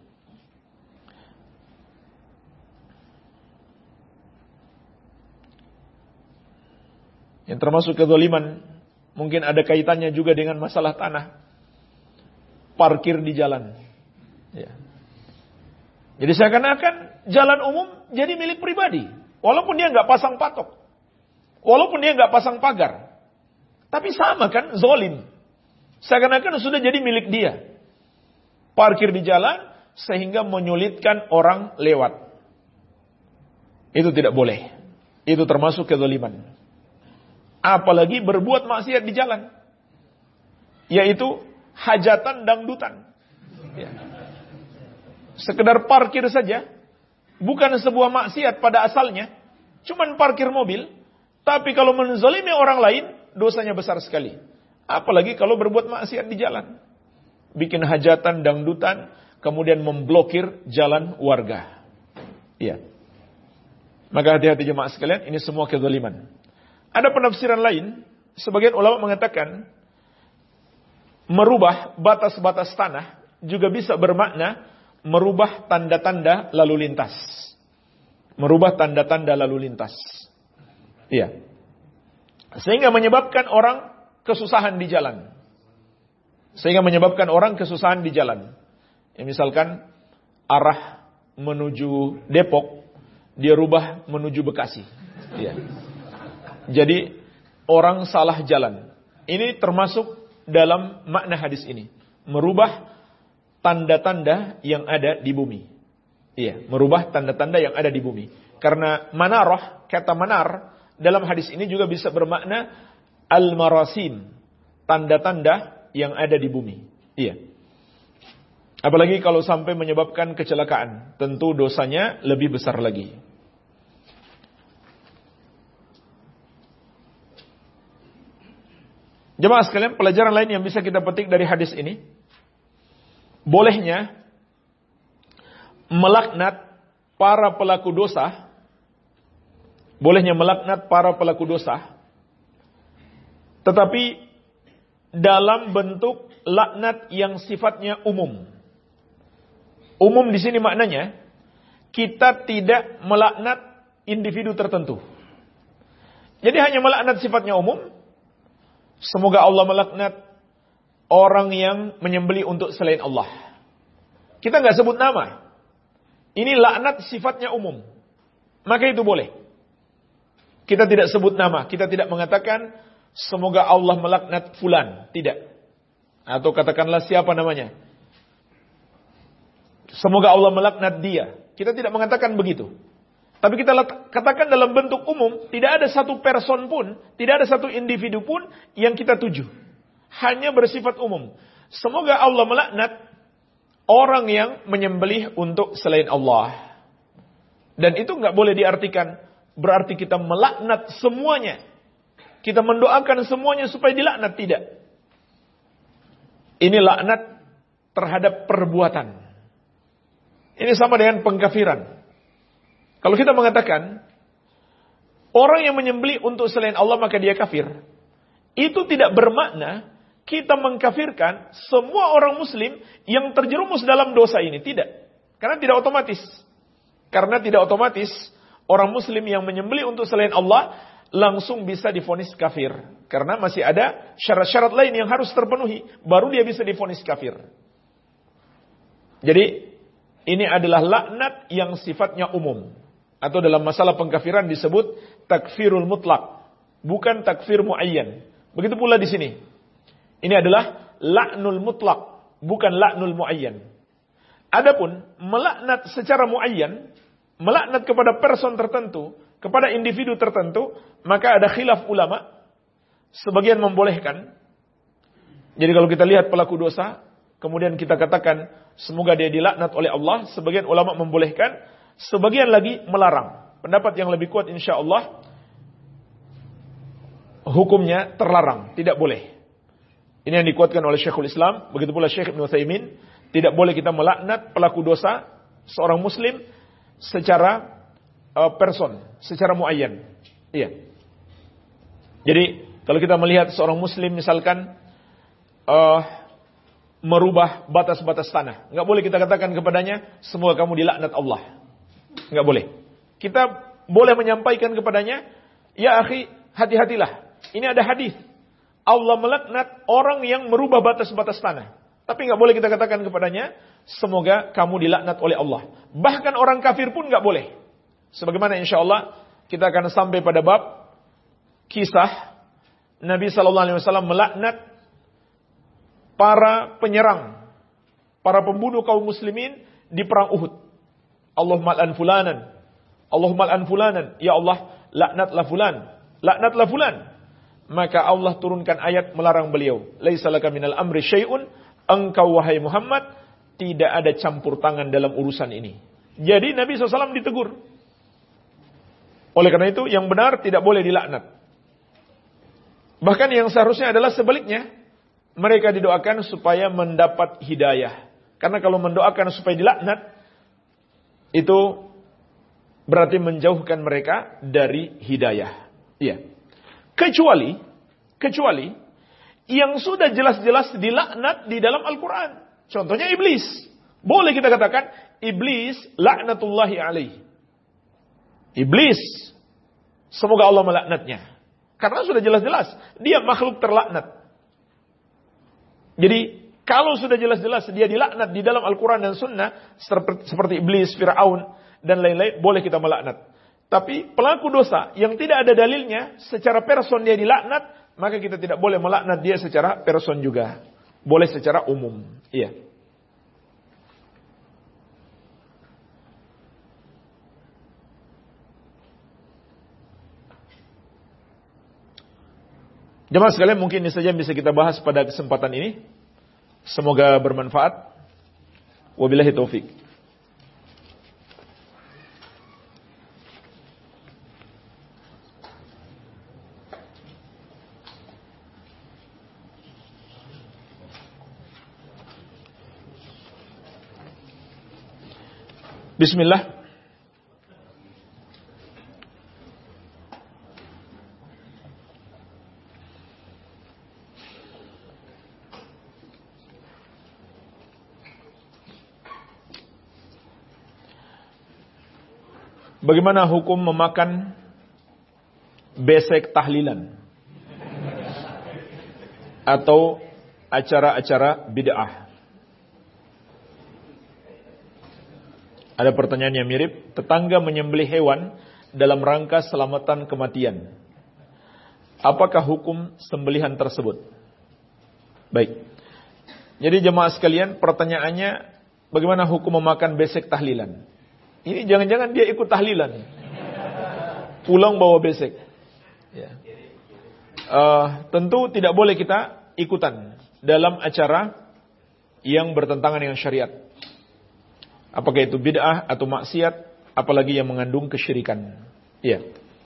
Yang termasuk kezaliman, mungkin ada kaitannya juga dengan masalah tanah. Parkir di jalan. Ya. Jadi seakan-akan jalan umum jadi milik pribadi. Walaupun dia nggak pasang patok. Walaupun dia nggak pasang pagar. Tapi sama kan, zolim. Seakan-akan sudah jadi milik dia. Parkir di jalan sehingga menyulitkan orang lewat. Itu tidak boleh. Itu termasuk kezaliman. Apalagi berbuat maksiat di jalan. Yaitu hajatan dangdutan. Ya. Sekedar parkir saja, bukan sebuah maksiat pada asalnya, cuman parkir mobil, tapi kalau menzalimi orang lain, dosanya besar sekali. Apalagi kalau berbuat maksiat di jalan. Bikin hajatan, dangdutan, kemudian memblokir jalan warga. Iya. Maka hati-hati jemaah sekalian, ini semua kezaliman. Ada penafsiran lain, sebagian ulama mengatakan, merubah batas-batas tanah juga bisa bermakna merubah tanda-tanda lalu lintas. Merubah tanda-tanda lalu lintas. Iya. Sehingga menyebabkan orang kesusahan di jalan. Sehingga menyebabkan orang kesusahan di jalan. Ya, misalkan arah menuju Depok, dia rubah menuju Bekasi. Iya. Jadi orang salah jalan. Ini termasuk dalam makna hadis ini. Merubah tanda-tanda yang ada di bumi. Iya, merubah tanda-tanda yang ada di bumi. Karena manarah, kata manar, dalam hadis ini juga bisa bermakna al-marasim. Tanda-tanda yang ada di bumi. Iya. Apalagi kalau sampai menyebabkan kecelakaan. Tentu dosanya lebih besar lagi. Jemaah sekalian, pelajaran lain yang bisa kita petik dari hadis ini, bolehnya melaknat para pelaku dosa, bolehnya melaknat para pelaku dosa, tetapi dalam bentuk laknat yang sifatnya umum. Umum di sini maknanya kita tidak melaknat individu tertentu. Jadi hanya melaknat sifatnya umum. Semoga Allah melaknat orang yang menyembelih untuk selain Allah. Kita nggak sebut nama. Ini laknat sifatnya umum. Maka itu boleh. Kita tidak sebut nama. Kita tidak mengatakan semoga Allah melaknat fulan. Tidak. Atau katakanlah siapa namanya. Semoga Allah melaknat dia. Kita tidak mengatakan begitu. Tapi kita katakan dalam bentuk umum, tidak ada satu person pun, tidak ada satu individu pun yang kita tuju. Hanya bersifat umum. Semoga Allah melaknat orang yang menyembelih untuk selain Allah. Dan itu nggak boleh diartikan berarti kita melaknat semuanya. Kita mendoakan semuanya supaya dilaknat, tidak. Ini laknat terhadap perbuatan. Ini sama dengan pengkafiran. Kalau kita mengatakan orang yang menyembelih untuk selain Allah maka dia kafir, itu tidak bermakna kita mengkafirkan semua orang muslim yang terjerumus dalam dosa ini. Tidak. Karena tidak otomatis. Karena tidak otomatis orang muslim yang menyembelih untuk selain Allah langsung bisa divonis kafir. Karena masih ada syarat-syarat lain yang harus terpenuhi. Baru dia bisa divonis kafir. Jadi ini adalah laknat yang sifatnya umum. Atau dalam masalah pengkafiran disebut takfirul mutlak. Bukan takfir muayyan. Begitu pula di sini. Ini adalah laknul mutlak. Bukan laknul muayyan. Adapun melaknat secara muayyan, melaknat kepada person tertentu, kepada individu tertentu, maka ada khilaf ulama. Sebagian membolehkan. Jadi kalau kita lihat pelaku dosa, kemudian kita katakan semoga dia dilaknat oleh Allah, sebagian ulama membolehkan. Sebagian lagi melarang. Pendapat yang lebih kuat insya Allah hukumnya terlarang, tidak boleh. Ini yang dikuatkan oleh Syekhul Islam, begitu pula Syekh Ibnu Utsaimin. Tidak boleh kita melaknat pelaku dosa seorang muslim secara uh, person, secara muayyan. Iya. Jadi kalau kita melihat seorang muslim misalkan uh, merubah batas-batas tanah, nggak boleh kita katakan kepadanya semoga kamu dilaknat Allah. Nggak boleh. Kita boleh menyampaikan kepadanya, ya akhi, hati-hatilah. Ini ada hadis. Allah melaknat orang yang merubah batas-batas tanah. Tapi nggak boleh kita katakan kepadanya, semoga kamu dilaknat oleh Allah. Bahkan orang kafir pun nggak boleh. Sebagaimana insya Allah kita akan sampai pada bab kisah Nabi Sallallahu Alaihi Wasallam melaknat para penyerang, para pembunuh kaum muslimin di perang Uhud. Allahumma al'an fulanan, Allahumma al'an fulanan, ya Allah laknatlah fulan, laknatlah fulan. Maka Allah turunkan ayat melarang beliau. Laisa laka minal amri syai'un, engkau wahai Muhammad tidak ada campur tangan dalam urusan ini. Jadi Nabi shallallahu alaihi wasallam ditegur. Oleh karena itu yang benar tidak boleh dilaknat. Bahkan yang seharusnya adalah sebaliknya. Mereka didoakan supaya mendapat hidayah. Karena kalau mendoakan supaya dilaknat, itu berarti menjauhkan mereka dari hidayah. Iya. Kecuali, kecuali yang sudah jelas-jelas dilaknat di dalam Al-Quran. Contohnya iblis. Boleh kita katakan, iblis laknatullahi alaih. Iblis, semoga Allah melaknatnya. Karena sudah jelas-jelas, dia makhluk terlaknat. Jadi, kalau sudah jelas-jelas dia dilaknat di dalam Al-Quran dan Sunnah, seperti iblis, Fir'aun, dan lain-lain, boleh kita melaknat. Tapi pelaku dosa yang tidak ada dalilnya, secara person dia dilaknat, maka kita tidak boleh melaknat dia secara person juga. Boleh secara umum. Iya. Jemaah sekalian, mungkin ini saja yang bisa kita bahas pada kesempatan ini. Semoga bermanfaat. Wabillahi taufik. Bismillah. Bagaimana hukum memakan besek tahlilan atau acara-acara bid'ah? Ada pertanyaan yang mirip. Tetangga menyembelih hewan dalam rangka selamatan kematian. Apakah hukum sembelihan tersebut? Baik. Jadi jemaah sekalian, pertanyaannya bagaimana hukum memakan besek tahlilan? Ini jangan-jangan dia ikut tahlilan. Pulang bawa besek. Ya. Uh, tentu tidak boleh kita ikutan dalam acara yang bertentangan dengan syariat. Apakah itu bid'ah atau maksiat, apalagi yang mengandung kesyirikan. Iya.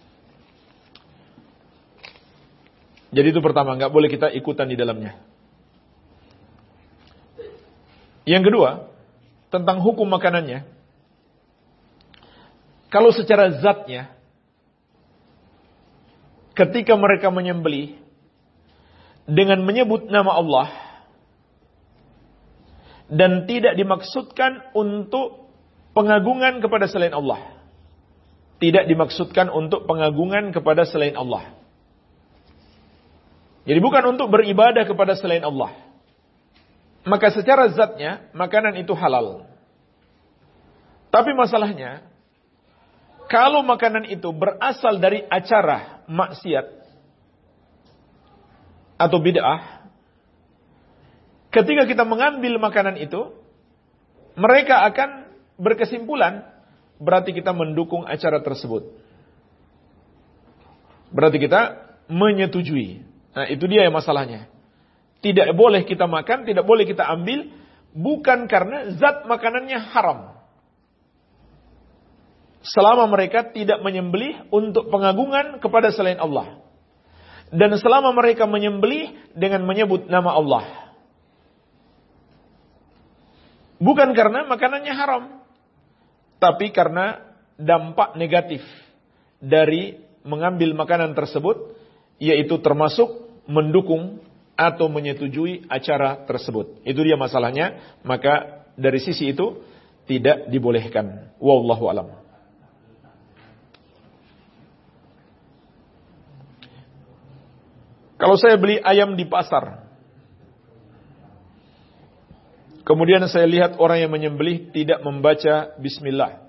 Jadi itu pertama, nggak boleh kita ikutan di dalamnya. Yang kedua, tentang hukum makanannya. Kalau secara zatnya, ketika mereka menyembelih dengan menyebut nama Allah dan tidak dimaksudkan untuk pengagungan kepada selain Allah. Tidak dimaksudkan untuk pengagungan kepada selain Allah. Jadi bukan untuk beribadah kepada selain Allah. Maka secara zatnya, makanan itu halal. Tapi masalahnya, kalau makanan itu berasal dari acara maksiat atau bid'ah, ketika kita mengambil makanan itu, mereka akan berkesimpulan, berarti kita mendukung acara tersebut. Berarti kita menyetujui. Nah, itu dia yang masalahnya. Tidak boleh kita makan, tidak boleh kita ambil, bukan karena zat makanannya haram. Selama mereka tidak menyembelih untuk pengagungan kepada selain Allah. Dan selama mereka menyembelih dengan menyebut nama Allah. Bukan karena makanannya haram. Tapi karena dampak negatif dari mengambil makanan tersebut, yaitu termasuk mendukung atau menyetujui acara tersebut. Itu dia masalahnya. Maka dari sisi itu tidak dibolehkan. Wallahu a'lam. Kalau saya beli ayam di pasar, Kemudian saya lihat orang yang menyembelih tidak membaca bismillah.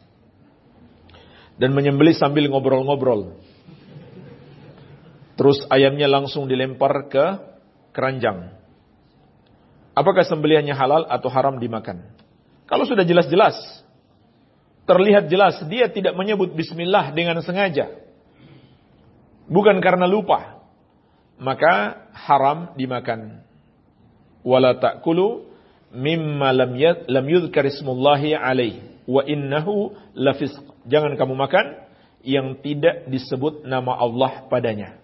Dan menyembelih sambil ngobrol-ngobrol. Terus ayamnya langsung dilempar ke keranjang. Apakah sembelihannya halal atau haram dimakan? Kalau sudah jelas-jelas, terlihat jelas dia tidak menyebut bismillah dengan sengaja, bukan karena lupa, maka haram dimakan. Wala ta'kulu mimma lam yad lam yudhkar ismullahi alaihi wa innahu lafisq. Jangan kamu makan yang tidak disebut nama Allah padanya.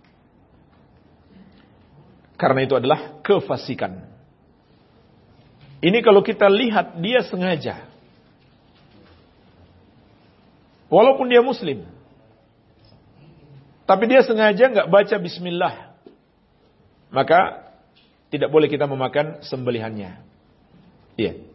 Karena itu adalah kefasikan. Ini kalau kita lihat dia sengaja. Walaupun dia muslim. Tapi dia sengaja nggak baca bismillah. Maka tidak boleh kita memakan sembelihannya. Iya.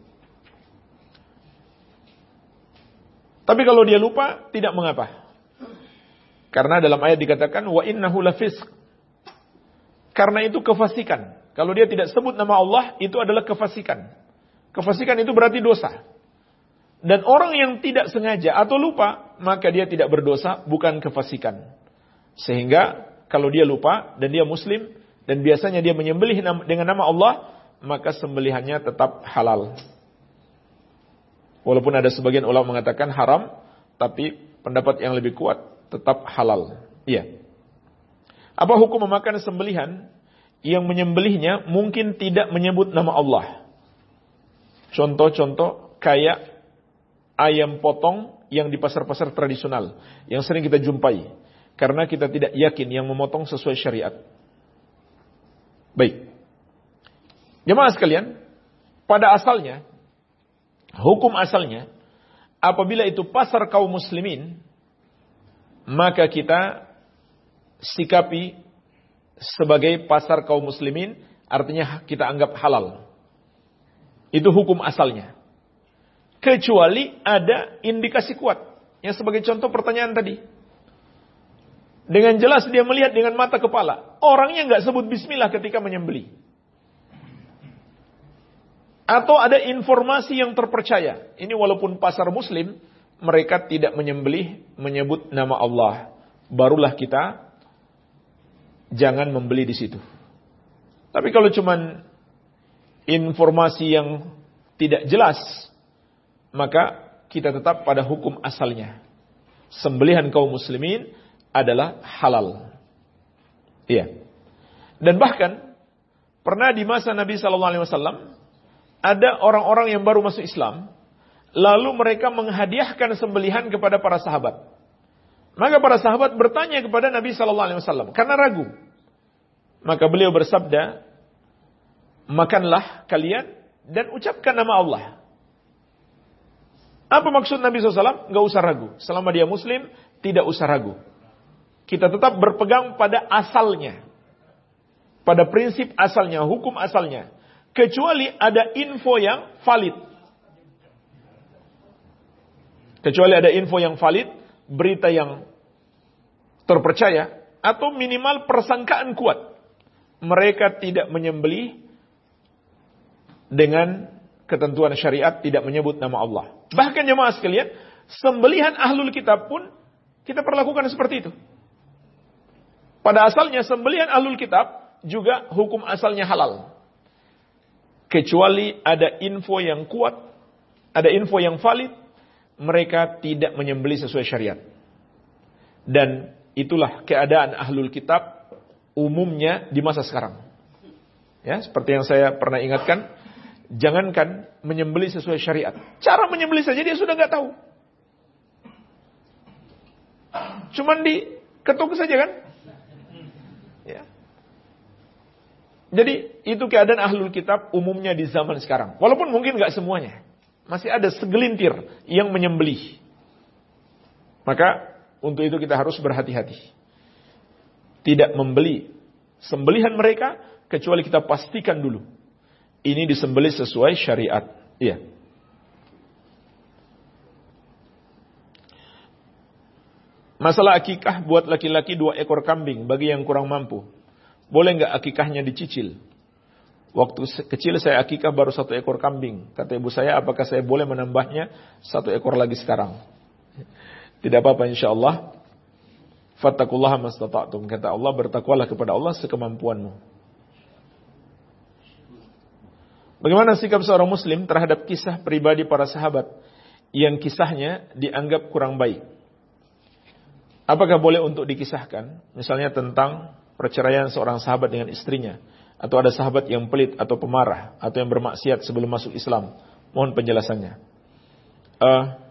Tapi kalau dia lupa, tidak mengapa. Karena dalam ayat dikatakan, wa innahu lafisq. Karena itu kefasikan. Kalau dia tidak sebut nama Allah, itu adalah kefasikan. Kefasikan itu berarti dosa. Dan orang yang tidak sengaja atau lupa, maka dia tidak berdosa, bukan kefasikan. Sehingga kalau dia lupa dan dia muslim, dan biasanya dia menyembelih dengan nama Allah, maka sembelihannya tetap halal. Walaupun ada sebagian ulama mengatakan haram, tapi pendapat yang lebih kuat tetap halal. Iya. Apa hukum memakan sembelihan yang menyembelihnya mungkin tidak menyebut nama Allah? Contoh-contoh kayak ayam potong yang di pasar-pasar tradisional yang sering kita jumpai, karena kita tidak yakin yang memotong sesuai syariat. Baik. Jemaah sekalian, pada asalnya, hukum asalnya, apabila itu pasar kaum muslimin, maka kita sikapi sebagai pasar kaum muslimin, artinya kita anggap halal. Itu hukum asalnya. Kecuali ada indikasi kuat. Yang sebagai contoh pertanyaan tadi. Dengan jelas dia melihat dengan mata kepala. Orangnya nggak sebut bismillah ketika menyembelih. Atau ada informasi yang terpercaya. Ini walaupun pasar muslim, mereka tidak menyembelih, menyebut nama Allah. Barulah kita jangan membeli di situ. Tapi kalau cuman informasi yang tidak jelas, maka kita tetap pada hukum asalnya. Sembelihan kaum muslimin adalah halal. Iya. Dan bahkan pernah di masa Nabi sallallahu alaihi wasallam ada orang-orang yang baru masuk Islam, lalu mereka menghadiahkan sembelihan kepada para sahabat. Maka para sahabat bertanya kepada Nabi sallallahu alaihi wasallam karena ragu. Maka beliau bersabda, makanlah kalian dan ucapkan nama Allah. Apa maksud Nabi sallallahu alaihi wasallam? Gak usah ragu. Selama dia muslim, tidak usah ragu. Kita tetap berpegang pada asalnya. Pada prinsip asalnya, hukum asalnya. Kecuali ada info yang valid. Kecuali ada info yang valid, berita yang terpercaya, atau minimal persangkaan kuat. Mereka tidak menyembelih dengan ketentuan syariat, tidak menyebut nama Allah. Bahkan jemaah sekalian, sembelihan ahlul kitab pun kita perlakukan seperti itu. Pada asalnya sembelihan ahlul kitab juga hukum asalnya halal. Kecuali ada info yang kuat, ada info yang valid, mereka tidak menyembelih sesuai syariat. Dan itulah keadaan ahlul kitab umumnya di masa sekarang. Ya, seperti yang saya pernah ingatkan, jangankan menyembelih sesuai syariat. Cara menyembelih saja dia sudah nggak tahu. Cuman diketuk saja kan? Ya. Jadi itu keadaan ahlul kitab umumnya di zaman sekarang. Walaupun mungkin nggak semuanya. Masih ada segelintir yang menyembelih. Maka untuk itu kita harus berhati-hati. Tidak membeli sembelihan mereka kecuali kita pastikan dulu. Ini disembelih sesuai syariat. Iya. Masalah akikah buat laki-laki dua ekor kambing bagi yang kurang mampu. Boleh nggak akikahnya dicicil? Waktu kecil saya akikah baru satu ekor kambing. Kata ibu saya, apakah saya boleh menambahnya satu ekor lagi sekarang? Tidak apa-apa insyaallah. Fattakullaha mastata'tum. Kata Allah, bertakwalah kepada Allah sekemampuanmu. Bagaimana sikap seorang muslim terhadap kisah pribadi para sahabat yang kisahnya dianggap kurang baik? Apakah boleh untuk dikisahkan? Misalnya tentang perceraian seorang sahabat dengan istrinya. Atau ada sahabat yang pelit atau pemarah, atau yang bermaksiat sebelum masuk Islam. Mohon penjelasannya. Uh,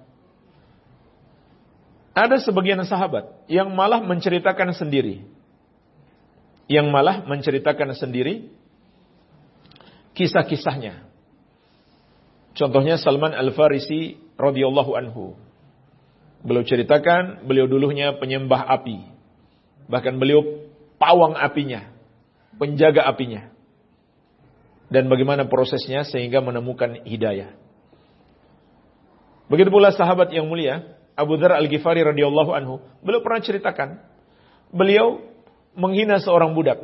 ada sebagian sahabat yang malah menceritakan sendiri. Yang malah menceritakan sendiri kisah-kisahnya. Contohnya Salman Al-Farisi radhiyallahu anhu. Beliau ceritakan, beliau dulunya penyembah api. Bahkan beliau pawang apinya. Penjaga apinya. Dan bagaimana prosesnya sehingga menemukan hidayah. Begitu pula sahabat yang mulia Abu Dzar Al-Ghifari radhiyallahu anhu, beliau pernah ceritakan, beliau menghina seorang budak.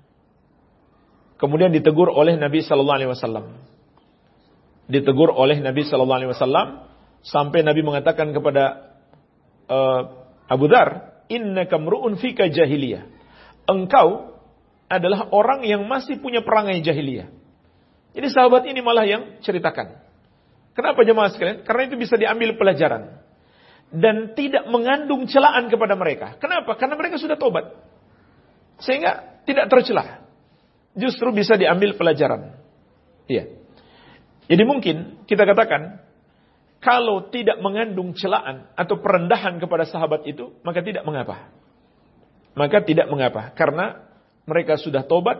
Kemudian ditegur oleh Nabi sallallahu alaihi wasallam. Ditegur oleh Nabi sallallahu alaihi wasallam sampai Nabi mengatakan kepada uh, Abu Dzar, "Innaka mru'un fika jahiliyah." Engkau adalah orang yang masih punya perangai jahiliyah. Jadi sahabat ini malah yang ceritakan. Kenapa jemaah sekalian? Karena itu bisa diambil pelajaran. Dan tidak mengandung celaan kepada mereka. Kenapa? Karena mereka sudah tobat. Sehingga tidak tercelah. Justru bisa diambil pelajaran. Iya. Jadi mungkin kita katakan, kalau tidak mengandung celaan atau perendahan kepada sahabat itu, maka tidak mengapa. Maka tidak mengapa. Karena mereka sudah tobat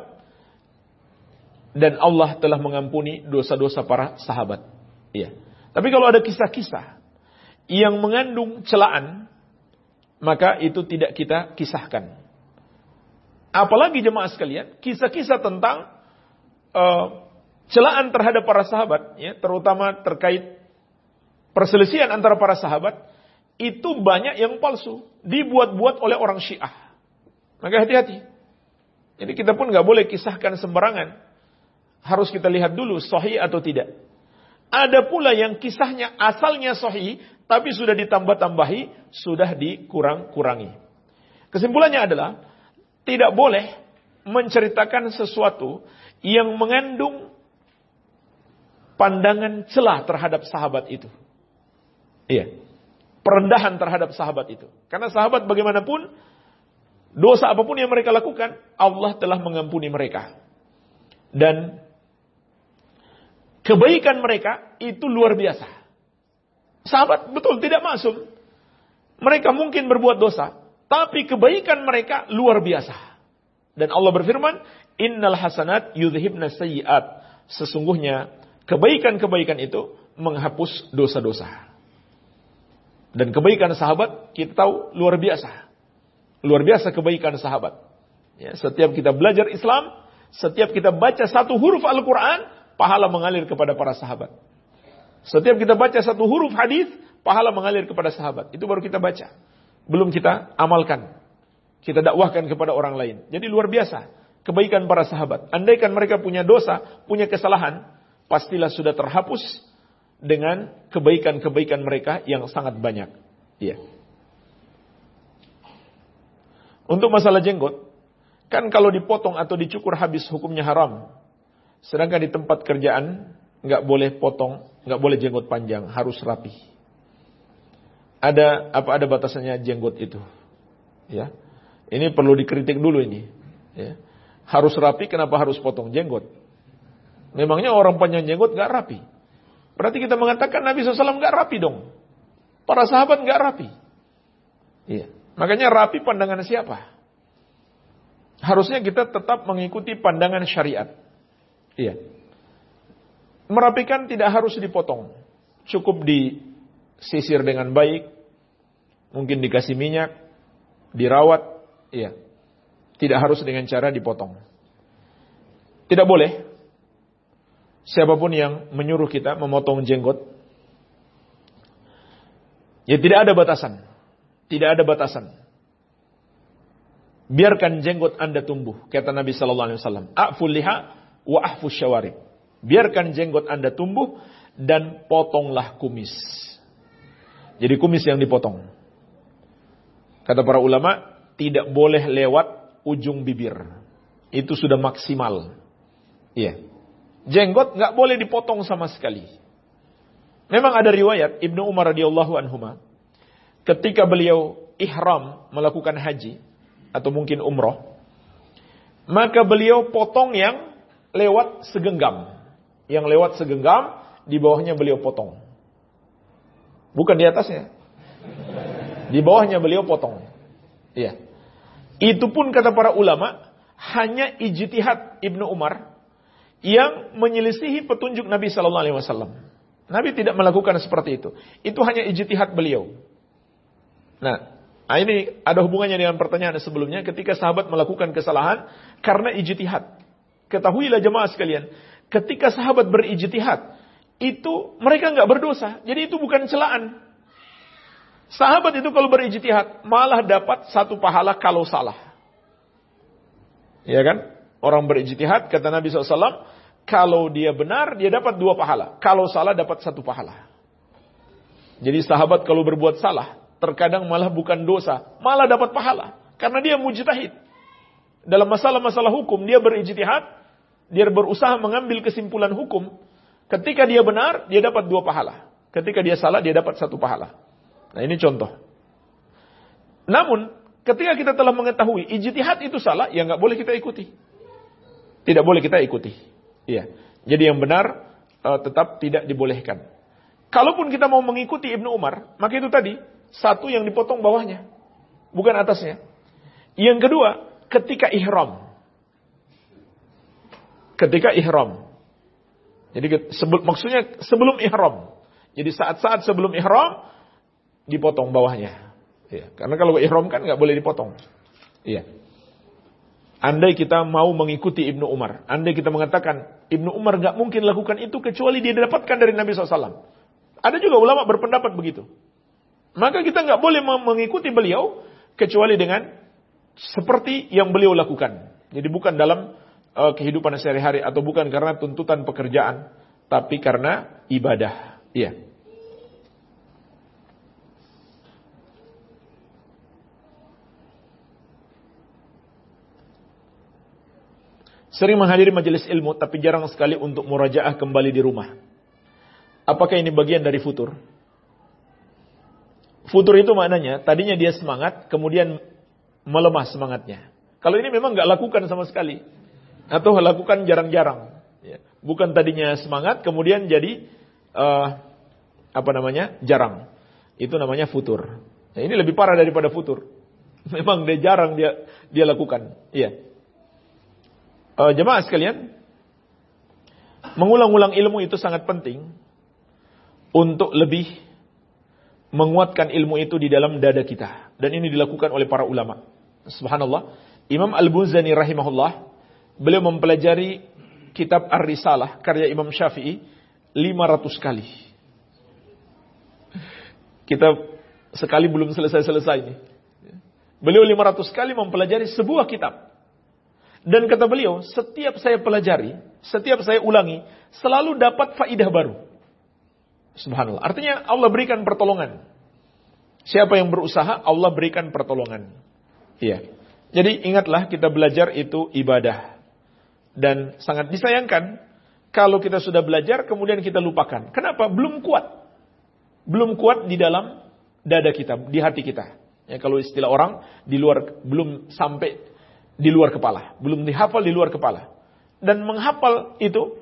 dan Allah telah mengampuni dosa-dosa para sahabat. Iya. Tapi kalau ada kisah-kisah yang mengandung celaan, maka itu tidak kita kisahkan. Apalagi jemaah sekalian, kisah-kisah tentang uh, celaan terhadap para sahabat, ya, terutama terkait perselisihan antara para sahabat, itu banyak yang palsu, dibuat-buat oleh orang Syiah. Maka hati-hati. Jadi kita pun nggak boleh kisahkan sembarangan. Harus kita lihat dulu sahih atau tidak. Ada pula yang kisahnya asalnya sahih, tapi sudah ditambah-tambahi, sudah dikurang-kurangi. Kesimpulannya adalah, tidak boleh menceritakan sesuatu yang mengandung pandangan celah terhadap sahabat itu. Iya. Perendahan terhadap sahabat itu. Karena sahabat bagaimanapun, dosa apapun yang mereka lakukan, Allah telah mengampuni mereka. Dan kebaikan mereka itu luar biasa. Sahabat betul tidak maksum. Mereka mungkin berbuat dosa, tapi kebaikan mereka luar biasa. Dan Allah berfirman, "Innal hasanat yudhibna sayyi'at." Sesungguhnya kebaikan-kebaikan itu menghapus dosa-dosa. Dan kebaikan sahabat kita tahu luar biasa. Luar biasa kebaikan sahabat. Ya, setiap kita belajar Islam, setiap kita baca satu huruf Al-Quran, pahala mengalir kepada para sahabat. Setiap kita baca satu huruf hadis, pahala mengalir kepada sahabat. Itu baru kita baca. Belum kita amalkan. Kita dakwahkan kepada orang lain. Jadi luar biasa kebaikan para sahabat. Andaikan mereka punya dosa, punya kesalahan, pastilah sudah terhapus dengan kebaikan-kebaikan mereka yang sangat banyak. Iya. Untuk masalah jenggot, kan kalau dipotong atau dicukur habis hukumnya haram. Sedangkan di tempat kerjaan nggak boleh potong, nggak boleh jenggot panjang, harus rapi. Ada apa ada batasannya jenggot itu? Ya, ini perlu dikritik dulu ini. Ya. Harus rapi, kenapa harus potong jenggot? Memangnya orang panjang jenggot nggak rapi? Berarti kita mengatakan Nabi shallallahu alaihi wasallam nggak rapi dong. Para sahabat nggak rapi. Iya. Makanya rapi pandangan siapa? Harusnya kita tetap mengikuti pandangan syariat. Iya. Merapikan tidak harus dipotong. Cukup disisir dengan baik. Mungkin dikasih minyak. Dirawat. Iya. Tidak harus dengan cara dipotong. Tidak boleh. Siapapun yang menyuruh kita memotong jenggot. Ya tidak ada batasan. Tidak ada batasan. Biarkan jenggot Anda tumbuh, kata Nabi sallallahu alaihi wasallam. A'ful liha wa ahfus syawarib. Biarkan jenggot Anda tumbuh dan potonglah kumis. Jadi kumis yang dipotong. Kata para ulama, tidak boleh lewat ujung bibir. Itu sudah maksimal. Iya. Jenggot nggak boleh dipotong sama sekali. Memang ada riwayat Ibnu Umar radhiyallahu anhuma, ketika beliau ihram melakukan haji atau mungkin umroh, maka beliau potong yang lewat segenggam. Yang lewat segenggam, di bawahnya beliau potong. Bukan di atasnya. Di bawahnya beliau potong. Iya. Itu pun kata para ulama, hanya ijtihad Ibnu Umar yang menyelisihi petunjuk Nabi sallallahu alaihi wasallam. Nabi tidak melakukan seperti itu. Itu hanya ijtihad beliau. Nah, ini ada hubungannya dengan pertanyaan sebelumnya, ketika sahabat melakukan kesalahan karena ijtihad. Ketahuilah jemaah sekalian, ketika sahabat berijtihad, itu mereka nggak berdosa. Jadi itu bukan celaan. Sahabat itu kalau berijtihad malah dapat satu pahala kalau salah. Ya kan? Orang berijtihad, kata Nabi shallallahu alaihi wasallam, kalau dia benar, dia dapat dua pahala. Kalau salah, dapat satu pahala. Jadi sahabat kalau berbuat salah, terkadang malah bukan dosa, malah dapat pahala. Karena dia mujtahid. Dalam masalah-masalah hukum, dia berijtihad, dia berusaha mengambil kesimpulan hukum. Ketika dia benar, dia dapat dua pahala. Ketika dia salah, dia dapat satu pahala. Nah, ini contoh. Namun, ketika kita telah mengetahui ijtihad itu salah, ya nggak boleh kita ikuti. Tidak boleh kita ikuti. Iya. Jadi yang benar uh, tetap tidak dibolehkan. Kalaupun kita mau mengikuti Ibnu Umar, maka itu tadi satu yang dipotong bawahnya, bukan atasnya. Yang kedua, ketika ihram. Ketika ihram. Jadi sebelum, maksudnya sebelum ihram. Jadi saat-saat sebelum ihram dipotong bawahnya. Iya. Karena kalau ihram kan nggak boleh dipotong. Iya. Andai kita mau mengikuti Ibnu Umar, andai kita mengatakan Ibnu Umar nggak mungkin lakukan itu kecuali dia dapatkan dari Nabi shallallahu alaihi wasallam. Ada juga ulama berpendapat begitu. Maka kita nggak boleh mengikuti beliau kecuali dengan seperti yang beliau lakukan. Jadi bukan dalam uh, kehidupan sehari-hari atau bukan karena tuntutan pekerjaan, tapi karena ibadah. Iya. Sering menghadiri majelis ilmu, tapi jarang sekali untuk murajaah kembali di rumah. Apakah ini bagian dari futur? Futur itu maknanya, tadinya dia semangat, kemudian melemah semangatnya. Kalau ini memang nggak lakukan sama sekali. Atau lakukan jarang-jarang. Bukan tadinya semangat, kemudian jadi, uh, apa namanya, jarang. Itu namanya futur. Nah, ini lebih parah daripada futur. Memang dia jarang dia dia lakukan. Iya. Uh, jemaah sekalian, mengulang-ulang ilmu itu sangat penting untuk lebih menguatkan ilmu itu di dalam dada kita. Dan ini dilakukan oleh para ulama. Subhanallah. Imam Al-Buzani rahimahullah, beliau mempelajari kitab Ar-Risalah, karya Imam Syafi'i, lima ratus kali. Kita sekali belum selesai-selesai ini. Beliau lima ratus kali mempelajari sebuah kitab. Dan kata beliau, setiap saya pelajari, setiap saya ulangi, selalu dapat faidah baru. Subhanallah. Artinya Allah berikan pertolongan. Siapa yang berusaha, Allah berikan pertolongan. Iya. Jadi ingatlah, kita belajar itu ibadah. Dan sangat disayangkan kalau kita sudah belajar kemudian kita lupakan. Kenapa? Belum kuat. Belum kuat di dalam dada kita, di hati kita. Ya, kalau istilah orang, di luar, belum sampai di luar kepala, belum dihafal di luar kepala. Dan menghafal itu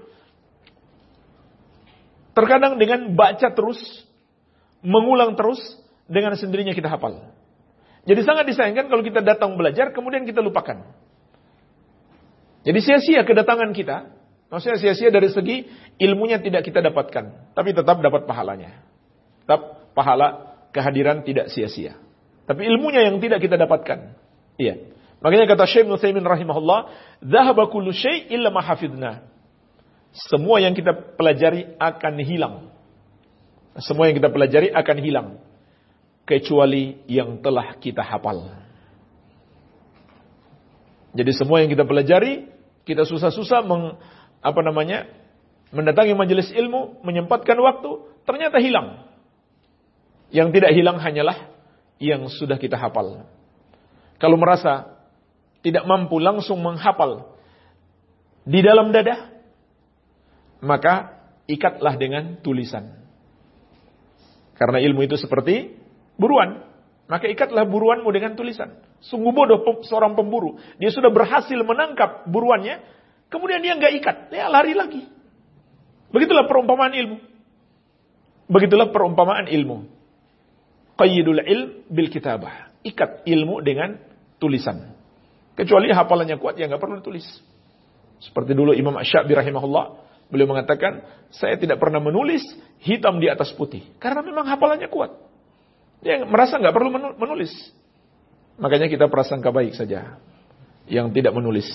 terkadang dengan baca terus, mengulang terus, dengan sendirinya kita hafal. Jadi sangat disayangkan kalau kita datang belajar kemudian kita lupakan. Jadi sia-sia kedatangan kita. Maksudnya sia-sia dari segi ilmunya tidak kita dapatkan, tapi tetap dapat pahalanya. Tetap pahala kehadiran tidak sia-sia. Tapi ilmunya yang tidak kita dapatkan. Iya. Makanya kata Syekh Ibnu Utsaimin rahimahullah, "Dzahaba kullu syai' illa ma hafidna." Semua yang kita pelajari akan hilang. Semua yang kita pelajari akan hilang kecuali yang telah kita hafal. Jadi semua yang kita pelajari, kita susah-susah meng, apa namanya, mendatangi majelis ilmu, menyempatkan waktu, ternyata hilang. Yang tidak hilang hanyalah yang sudah kita hafal. Kalau merasa tidak mampu langsung menghafal di dalam dada, maka ikatlah dengan tulisan. Karena ilmu itu seperti buruan, maka ikatlah buruanmu dengan tulisan. Sungguh bodoh seorang pemburu. Dia sudah berhasil menangkap buruannya, kemudian dia nggak ikat, dia lari lagi. Begitulah perumpamaan ilmu. Begitulah perumpamaan ilmu. Qayyidul ilm bil kitabah. Ikat ilmu dengan tulisan. Kecuali hafalannya kuat, ya nggak perlu ditulis. Seperti dulu Imam Asy-Sya'bi rahimahullah, beliau mengatakan, saya tidak pernah menulis hitam di atas putih. Karena memang hafalannya kuat. Dia merasa nggak perlu menulis. Makanya kita prasangka baik saja yang tidak menulis.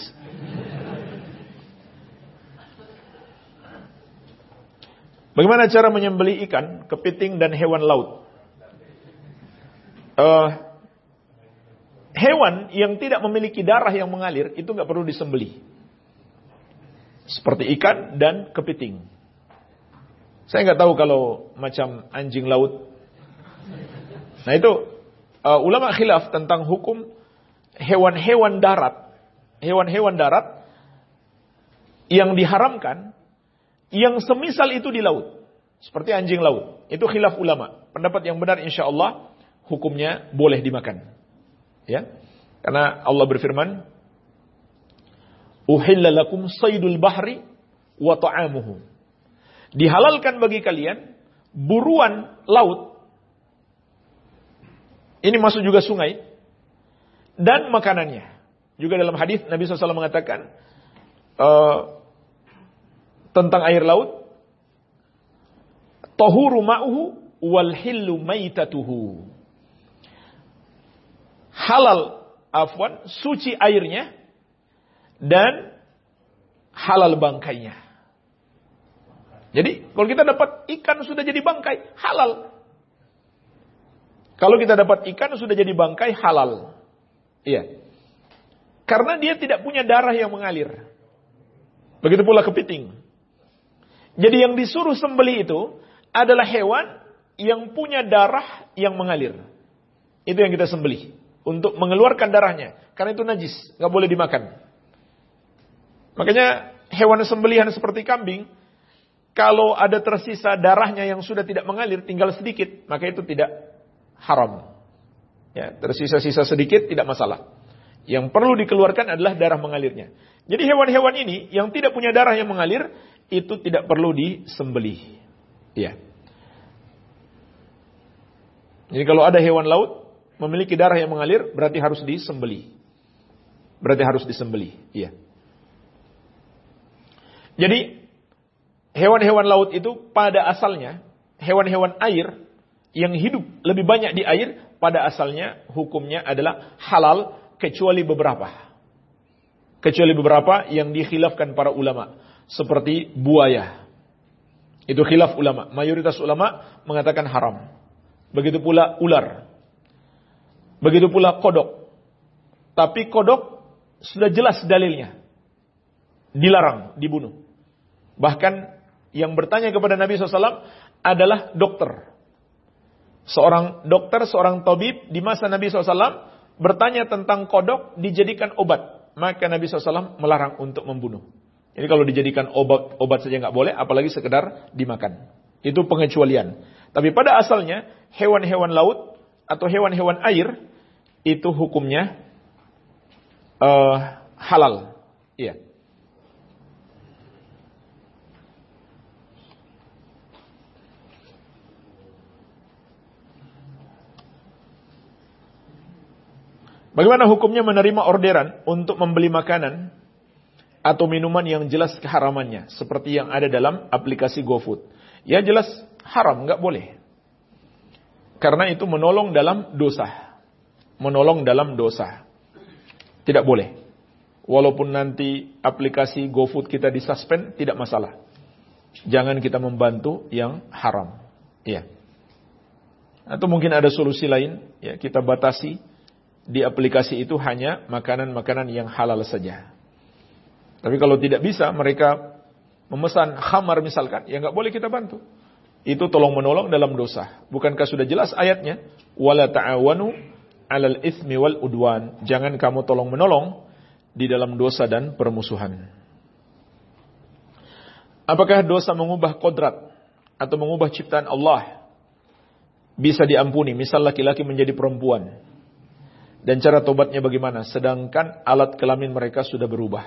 Bagaimana cara menyembelih ikan, kepiting dan hewan laut? Uh, hewan yang tidak memiliki darah yang mengalir itu nggak perlu disembelih. Seperti ikan dan kepiting. Saya nggak tahu kalau macam anjing laut. Nah itu uh, ulama khilaf tentang hukum hewan-hewan darat, hewan-hewan darat yang diharamkan, yang semisal itu di laut, seperti anjing laut. Itu khilaf ulama. Pendapat yang benar insya Allah hukumnya boleh dimakan. Ya. Karena Allah berfirman, "Uhilla lakum saydul bahri wa ta'amuhu." Dihalalkan bagi kalian buruan laut. Ini masuk juga sungai dan makanannya. Juga dalam hadis Nabi shallallahu alaihi wasallam mengatakan uh, tentang air laut, "Tahuru ma'uhu wal hillu maitatuhu." Halal, afwan, suci airnya dan halal bangkainya. Jadi, kalau kita dapat ikan sudah jadi bangkai, halal. Kalau kita dapat ikan sudah jadi bangkai, halal. Iya. Karena dia tidak punya darah yang mengalir. Begitu pula kepiting. Jadi yang disuruh sembelih itu adalah hewan yang punya darah yang mengalir. Itu yang kita sembelih. Untuk mengeluarkan darahnya. Karena itu najis. Nggak boleh dimakan. Makanya hewan sembelihan seperti kambing, kalau ada tersisa darahnya yang sudah tidak mengalir, tinggal sedikit, maka itu tidak haram. Ya, tersisa-sisa sedikit tidak masalah. Yang perlu dikeluarkan adalah darah mengalirnya. Jadi hewan-hewan ini yang tidak punya darah yang mengalir, itu tidak perlu disembelih. Ya. Jadi kalau ada hewan laut memiliki darah yang mengalir, berarti harus disembelih. Berarti harus disembelih. Iya. Jadi hewan-hewan laut itu pada asalnya hewan-hewan air yang hidup lebih banyak di air, pada asalnya hukumnya adalah halal kecuali beberapa. Kecuali beberapa yang dikhilafkan para ulama, seperti buaya. Itu khilaf ulama. Mayoritas ulama mengatakan haram. Begitu pula ular. Begitu pula kodok. Tapi kodok sudah jelas dalilnya. Dilarang, dibunuh. Bahkan yang bertanya kepada Nabi shallallahu alaihi wasallam adalah dokter. Seorang dokter, seorang tabib di masa Nabi shallallahu alaihi wasallam bertanya tentang kodok dijadikan obat. Maka Nabi shallallahu alaihi wasallam melarang untuk membunuh. Jadi kalau dijadikan obat, obat saja nggak boleh, apalagi sekedar dimakan. Itu pengecualian. Tapi pada asalnya hewan-hewan laut atau hewan-hewan air itu hukumnya uh, halal. Iya. Bagaimana hukumnya menerima orderan untuk membeli makanan atau minuman yang jelas keharamannya, seperti yang ada dalam aplikasi GoFood? Ya jelas haram, nggak boleh. Karena itu menolong dalam dosa. Menolong dalam dosa. Tidak boleh. Walaupun nanti aplikasi GoFood kita disuspend, tidak masalah. Jangan kita membantu yang haram. Ya. Atau mungkin ada solusi lain, ya, kita batasi di aplikasi itu hanya makanan-makanan yang halal saja. Tapi kalau tidak bisa, mereka memesan khamar misalkan, ya nggak boleh kita bantu. Itu tolong menolong dalam dosa. Bukankah sudah jelas ayatnya? Wala ta'awanu 'alal itsmi wal udwan. Jangan kamu tolong menolong di dalam dosa dan permusuhan. Apakah dosa mengubah kodrat atau mengubah ciptaan Allah bisa diampuni? Misal laki-laki menjadi perempuan. Dan cara tobatnya bagaimana? Sedangkan alat kelamin mereka sudah berubah.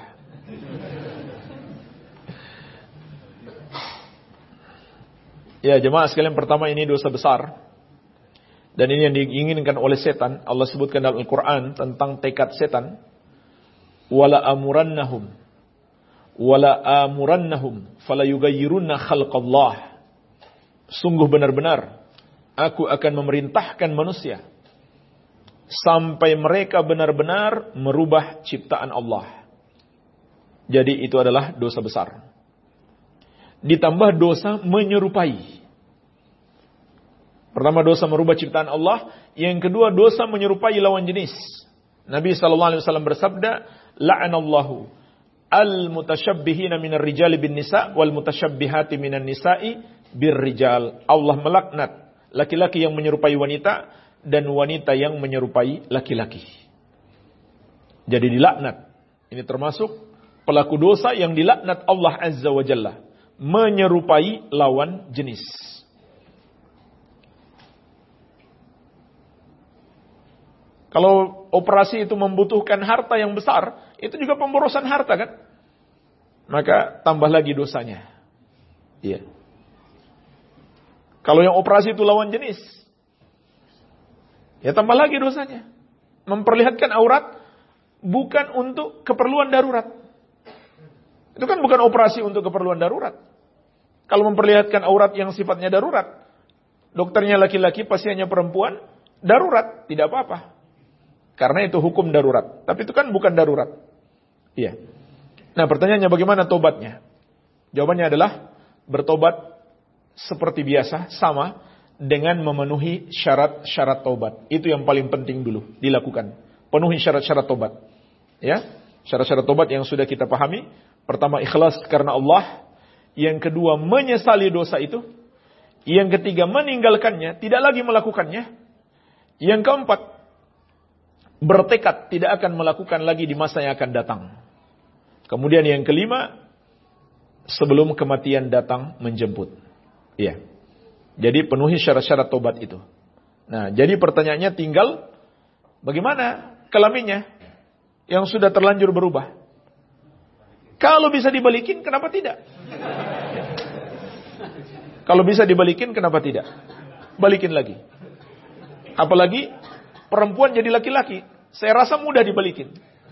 Ya jemaah sekalian, pertama ini dosa besar. Dan ini yang diinginkan oleh setan. Allah sebutkan dalam Al-Quran tentang tekad setan. Wala amurannahum. Wala amurannahum. Fala yugayyirunna khalqallah. Sungguh benar-benar aku akan memerintahkan manusia sampai mereka benar-benar merubah ciptaan Allah. Jadi itu adalah dosa besar. Ditambah dosa menyerupai. Pertama dosa merubah ciptaan Allah. Yang kedua dosa menyerupai lawan jenis. Nabi shallallahu alaihi wasallam bersabda, la'anallahu al-mutasyabbihina minar rijali bin nisa wal mutasyabbihati minan nisa'i bir rijal. Allah melaknat laki-laki yang menyerupai wanita dan wanita yang menyerupai laki-laki. Jadi dilaknat. Ini termasuk pelaku dosa yang dilaknat Allah Azza wa Jalla. Menyerupai lawan jenis. Kalau operasi itu membutuhkan harta yang besar, itu juga pemborosan harta kan? Maka tambah lagi dosanya. Iya. Kalau yang operasi itu lawan jenis, ya tambah lagi dosanya. Memperlihatkan aurat bukan untuk keperluan darurat. Itu kan bukan operasi untuk keperluan darurat. Kalau memperlihatkan aurat yang sifatnya darurat, dokternya laki-laki, pasiennya perempuan, darurat, tidak apa-apa. Karena itu hukum darurat. Tapi itu kan bukan darurat. Iya. Nah pertanyaannya bagaimana tobatnya? Jawabannya adalah bertobat seperti biasa, sama dengan memenuhi syarat-syarat tobat. Itu yang paling penting dulu dilakukan. Penuhi syarat-syarat tobat. Ya, syarat-syarat tobat yang sudah kita pahami. Pertama, ikhlas karena Allah. Yang kedua, menyesali dosa itu. Yang ketiga, meninggalkannya, tidak lagi melakukannya. Yang keempat, bertekad tidak akan melakukan lagi di masa yang akan datang. Kemudian yang kelima, sebelum kematian datang menjemput. Iya. Jadi penuhi syarat-syarat tobat itu. Nah, jadi pertanyaannya tinggal bagaimana kelaminnya yang sudah terlanjur berubah. Kalau bisa dibalikin, kenapa tidak? Kalau bisa dibalikin, kenapa tidak? Balikin lagi. Apalagi perempuan jadi laki-laki, saya rasa mudah dibalikin.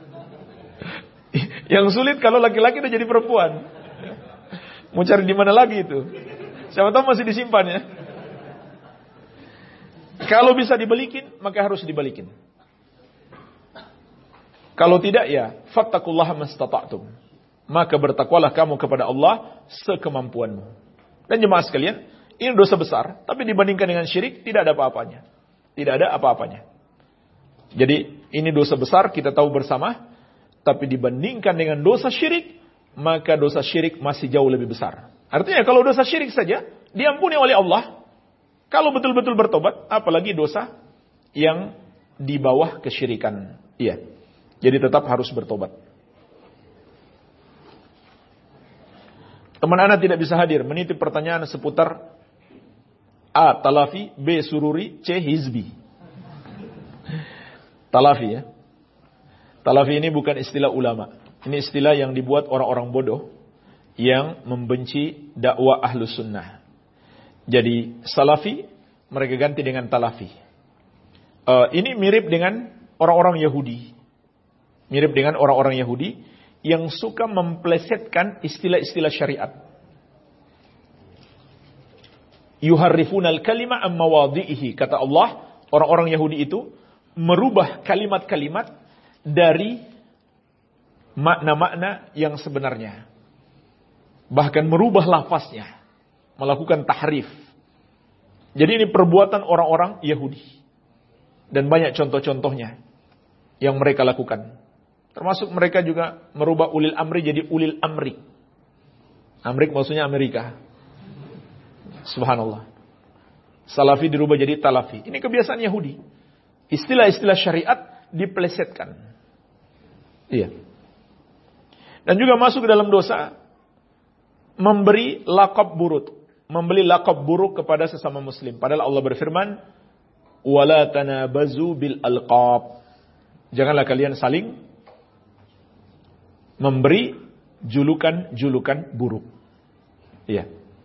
Yang sulit kalau laki-laki udah jadi perempuan. Mau cari di mana lagi itu? Siapa tahu masih disimpan ya. Kalau bisa dibalikin, maka harus dibalikin. Kalau tidak ya, fattaqullaha mastata'tum. Maka bertakwalah kamu kepada Allah sekemampuanmu. Dan jemaah sekalian, ini dosa besar, tapi dibandingkan dengan syirik tidak ada apa-apanya. Tidak ada apa-apanya. Jadi ini dosa besar kita tahu bersama, tapi dibandingkan dengan dosa syirik, maka dosa syirik masih jauh lebih besar. Artinya kalau dosa syirik saja diampuni oleh Allah, kalau betul-betul bertobat, apalagi dosa yang di bawah kesyirikan. Iya. Jadi tetap harus bertobat. Teman Anda tidak bisa hadir, menitip pertanyaan seputar A. Talafi, B. Sururi, C. Hizbi. Talafi ya. Talafi ini bukan istilah ulama. Ini istilah yang dibuat orang-orang bodoh yang membenci dakwah ahlus sunnah. Jadi salafi mereka ganti dengan talafi. Uh, ini mirip dengan orang-orang Yahudi. Mirip dengan orang-orang Yahudi yang suka memplesetkan istilah-istilah syariat. Yuharrifunal kalima am mawadhihi. Kata Allah, orang-orang Yahudi itu merubah kalimat-kalimat dari makna-makna yang sebenarnya. Bahkan merubah lafaznya. Melakukan tahrif. Jadi ini perbuatan orang-orang Yahudi. Dan banyak contoh-contohnya yang mereka lakukan. Termasuk mereka juga merubah ulil amri jadi ulil amri. Amrik maksudnya Amerika. Subhanallah. Salafi dirubah jadi talafi. Ini kebiasaan Yahudi. Istilah-istilah syariat dipelesetkan. Iya. Dan juga masuk ke dalam dosa memberi lakab buruk, memberi lakab buruk kepada sesama muslim. Padahal Allah berfirman, "Wala tanabazu bil alqab." Janganlah kalian saling memberi julukan-julukan buruk. Iya.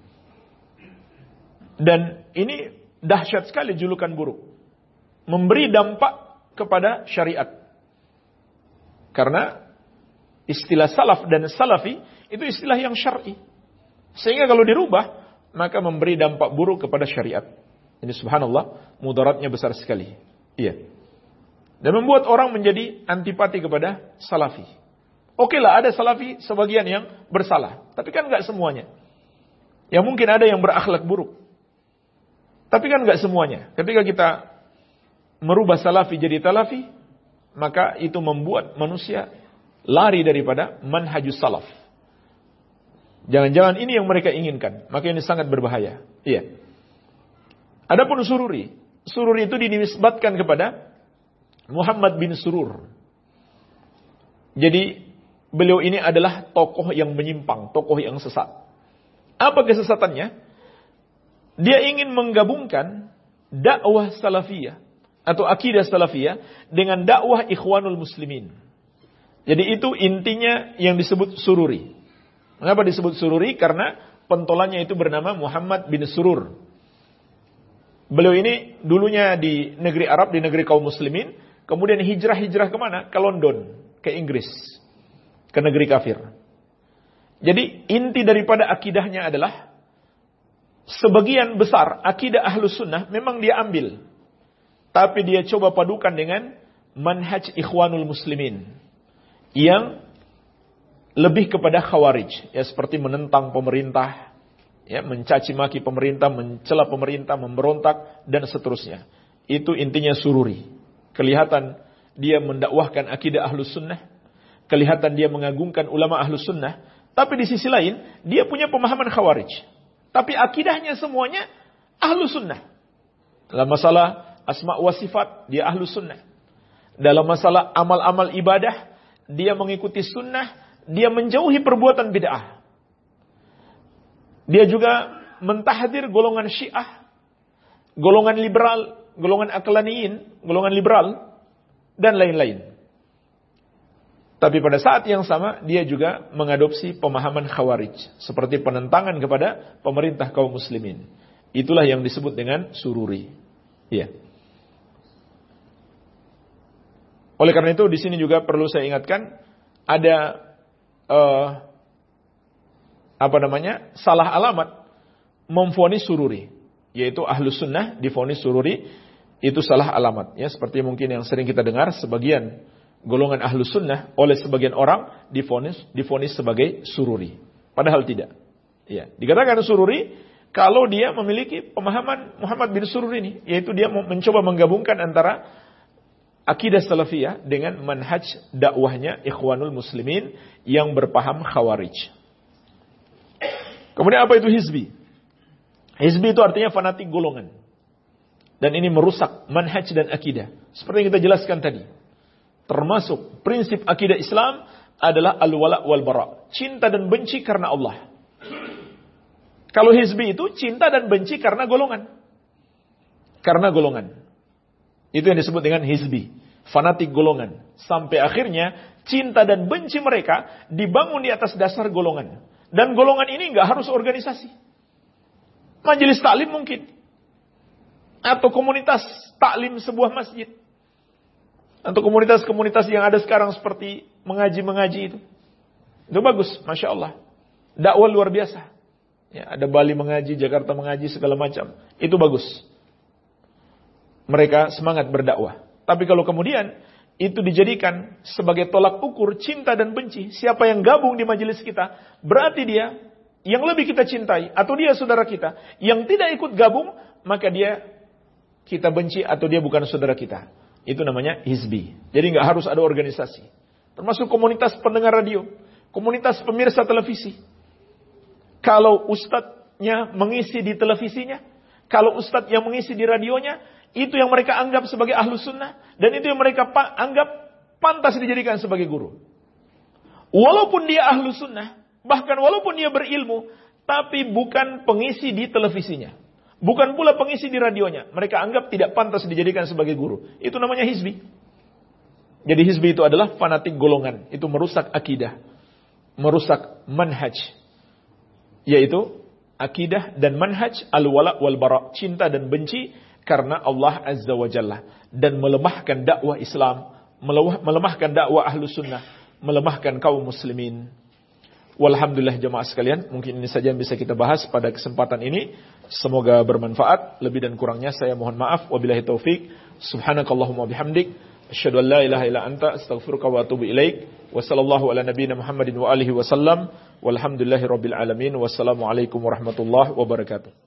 Dan ini dahsyat sekali julukan buruk. Memberi dampak kepada syariat. Karena istilah salaf dan salafi itu istilah yang syar'i. Sehingga kalau dirubah, maka memberi dampak buruk kepada syariat. Ini subhanallah, mudaratnya besar sekali. Iya. Dan membuat orang menjadi antipati kepada salafi. Oke lah, ada salafi sebagian yang bersalah. Tapi kan enggak semuanya. Ya mungkin ada yang berakhlak buruk. Tapi kan enggak semuanya. Ketika kita merubah salafi jadi talafi, maka itu membuat manusia lari daripada manhajus salaf. Jangan-jangan ini yang mereka inginkan. Maka ini sangat berbahaya. Iya. Adapun Sururi. Sururi itu dinisbatkan kepada Muhammad bin Surur. Jadi beliau ini adalah tokoh yang menyimpang, tokoh yang sesat. Apa kesesatannya? Dia ingin menggabungkan dakwah salafiyah atau akidah salafiyah dengan dakwah ikhwanul muslimin. Jadi itu intinya yang disebut Sururi. Mengapa disebut Sururi? Karena pentolannya itu bernama Muhammad bin Surur. Beliau ini dulunya di negeri Arab, di negeri kaum muslimin. Kemudian hijrah-hijrah kemana? Ke London, ke Inggris, ke negeri kafir. Jadi inti daripada akidahnya adalah sebagian besar akidah ahlus sunnah memang dia ambil. Tapi dia coba padukan dengan manhaj ikhwanul muslimin. Yang lebih kepada khawarij. Ya seperti menentang pemerintah. Ya, mencaci maki pemerintah, mencela pemerintah, memberontak, dan seterusnya. Itu intinya Sururi. Kelihatan dia mendakwahkan akidah ahlus sunnah. Kelihatan dia mengagungkan ulama ahlus sunnah. Tapi di sisi lain, dia punya pemahaman khawarij. Tapi akidahnya semuanya ahlus sunnah. Dalam masalah asma wa sifat, dia ahlus sunnah. Dalam masalah amal-amal ibadah, dia mengikuti sunnah. Dia menjauhi perbuatan bid'ah. Dia juga mentahdir golongan Syiah, golongan liberal, golongan aklaniyin, golongan liberal, dan lain-lain. Tapi pada saat yang sama, dia juga mengadopsi pemahaman khawarij. Seperti penentangan kepada pemerintah kaum muslimin. Itulah yang disebut dengan Sururi. Ya. Oleh karena itu, di sini juga perlu saya ingatkan, ada uh, apa namanya, salah alamat memvonis Sururi. Yaitu ahlus sunnah divonis Sururi, itu salah alamat. Ya, seperti mungkin yang sering kita dengar, sebagian golongan ahlus sunnah oleh sebagian orang divonis divonis sebagai Sururi. Padahal tidak. Ya, dikatakan Sururi kalau dia memiliki pemahaman Muhammad bin Surur ini, yaitu dia mencoba menggabungkan antara akidah salafiyah dengan manhaj dakwahnya ikhwanul muslimin yang berpaham khawarij. Kemudian apa itu hizbi? Hizbi itu artinya fanatik golongan. Dan ini merusak manhaj dan akidah. Seperti yang kita jelaskan tadi. Termasuk prinsip akidah Islam adalah al-wala' wal-bara'. Cinta dan benci karena Allah. Kalau hizbi itu cinta dan benci karena golongan. Karena golongan. Itu yang disebut dengan hizbi. Fanatik golongan. Sampai akhirnya cinta dan benci mereka dibangun di atas dasar golongan. Dan golongan ini nggak harus organisasi. Majelis taklim mungkin. Atau komunitas taklim sebuah masjid. Atau komunitas-komunitas yang ada sekarang seperti mengaji-mengaji itu. Itu bagus, Masya Allah. Dakwah luar biasa. Ya, ada Bali mengaji, Jakarta mengaji, segala macam. Itu bagus. Mereka semangat berdakwah. Tapi kalau kemudian itu dijadikan sebagai tolak ukur cinta dan benci, siapa yang gabung di majelis kita, berarti dia yang lebih kita cintai, atau dia saudara kita. Yang tidak ikut gabung, maka dia kita benci atau dia bukan saudara kita. Itu namanya hizbi. Jadi nggak harus ada organisasi. Termasuk komunitas pendengar radio, komunitas pemirsa televisi. Kalau ustadznya mengisi di televisinya, kalau ustadz yang mengisi di radionya, itu yang mereka anggap sebagai ahlus sunnah, dan itu yang mereka pa- anggap pantas dijadikan sebagai guru. Walaupun dia ahlus sunnah, bahkan walaupun dia berilmu, tapi bukan pengisi di televisinya, bukan pula pengisi di radionya, mereka anggap tidak pantas dijadikan sebagai guru. Itu namanya hizbi. Jadi hizbi itu adalah fanatik golongan, itu merusak akidah, merusak manhaj, yaitu akidah dan manhaj al-wala wal bara, cinta dan benci karena Allah Azza wa Jalla, dan melemahkan dakwah Islam, melemahkan dakwah Ahlus Sunnah, melemahkan kaum muslimin. Walhamdulillah jemaah sekalian, mungkin ini saja yang bisa kita bahas pada kesempatan ini. Semoga bermanfaat. Lebih dan kurangnya saya mohon maaf. Wabillahi taufik. Subhanakallahumma bihamdik, asyhadu an la ilaha illa anta, astaghfiruka wa atubu ilaik. Wa sallallahu ala nabiyyina Muhammadin wa alihi wasallam. Walhamdulillahi rabbil alamin. Wassalamualaikum warahmatullahi wabarakatuh.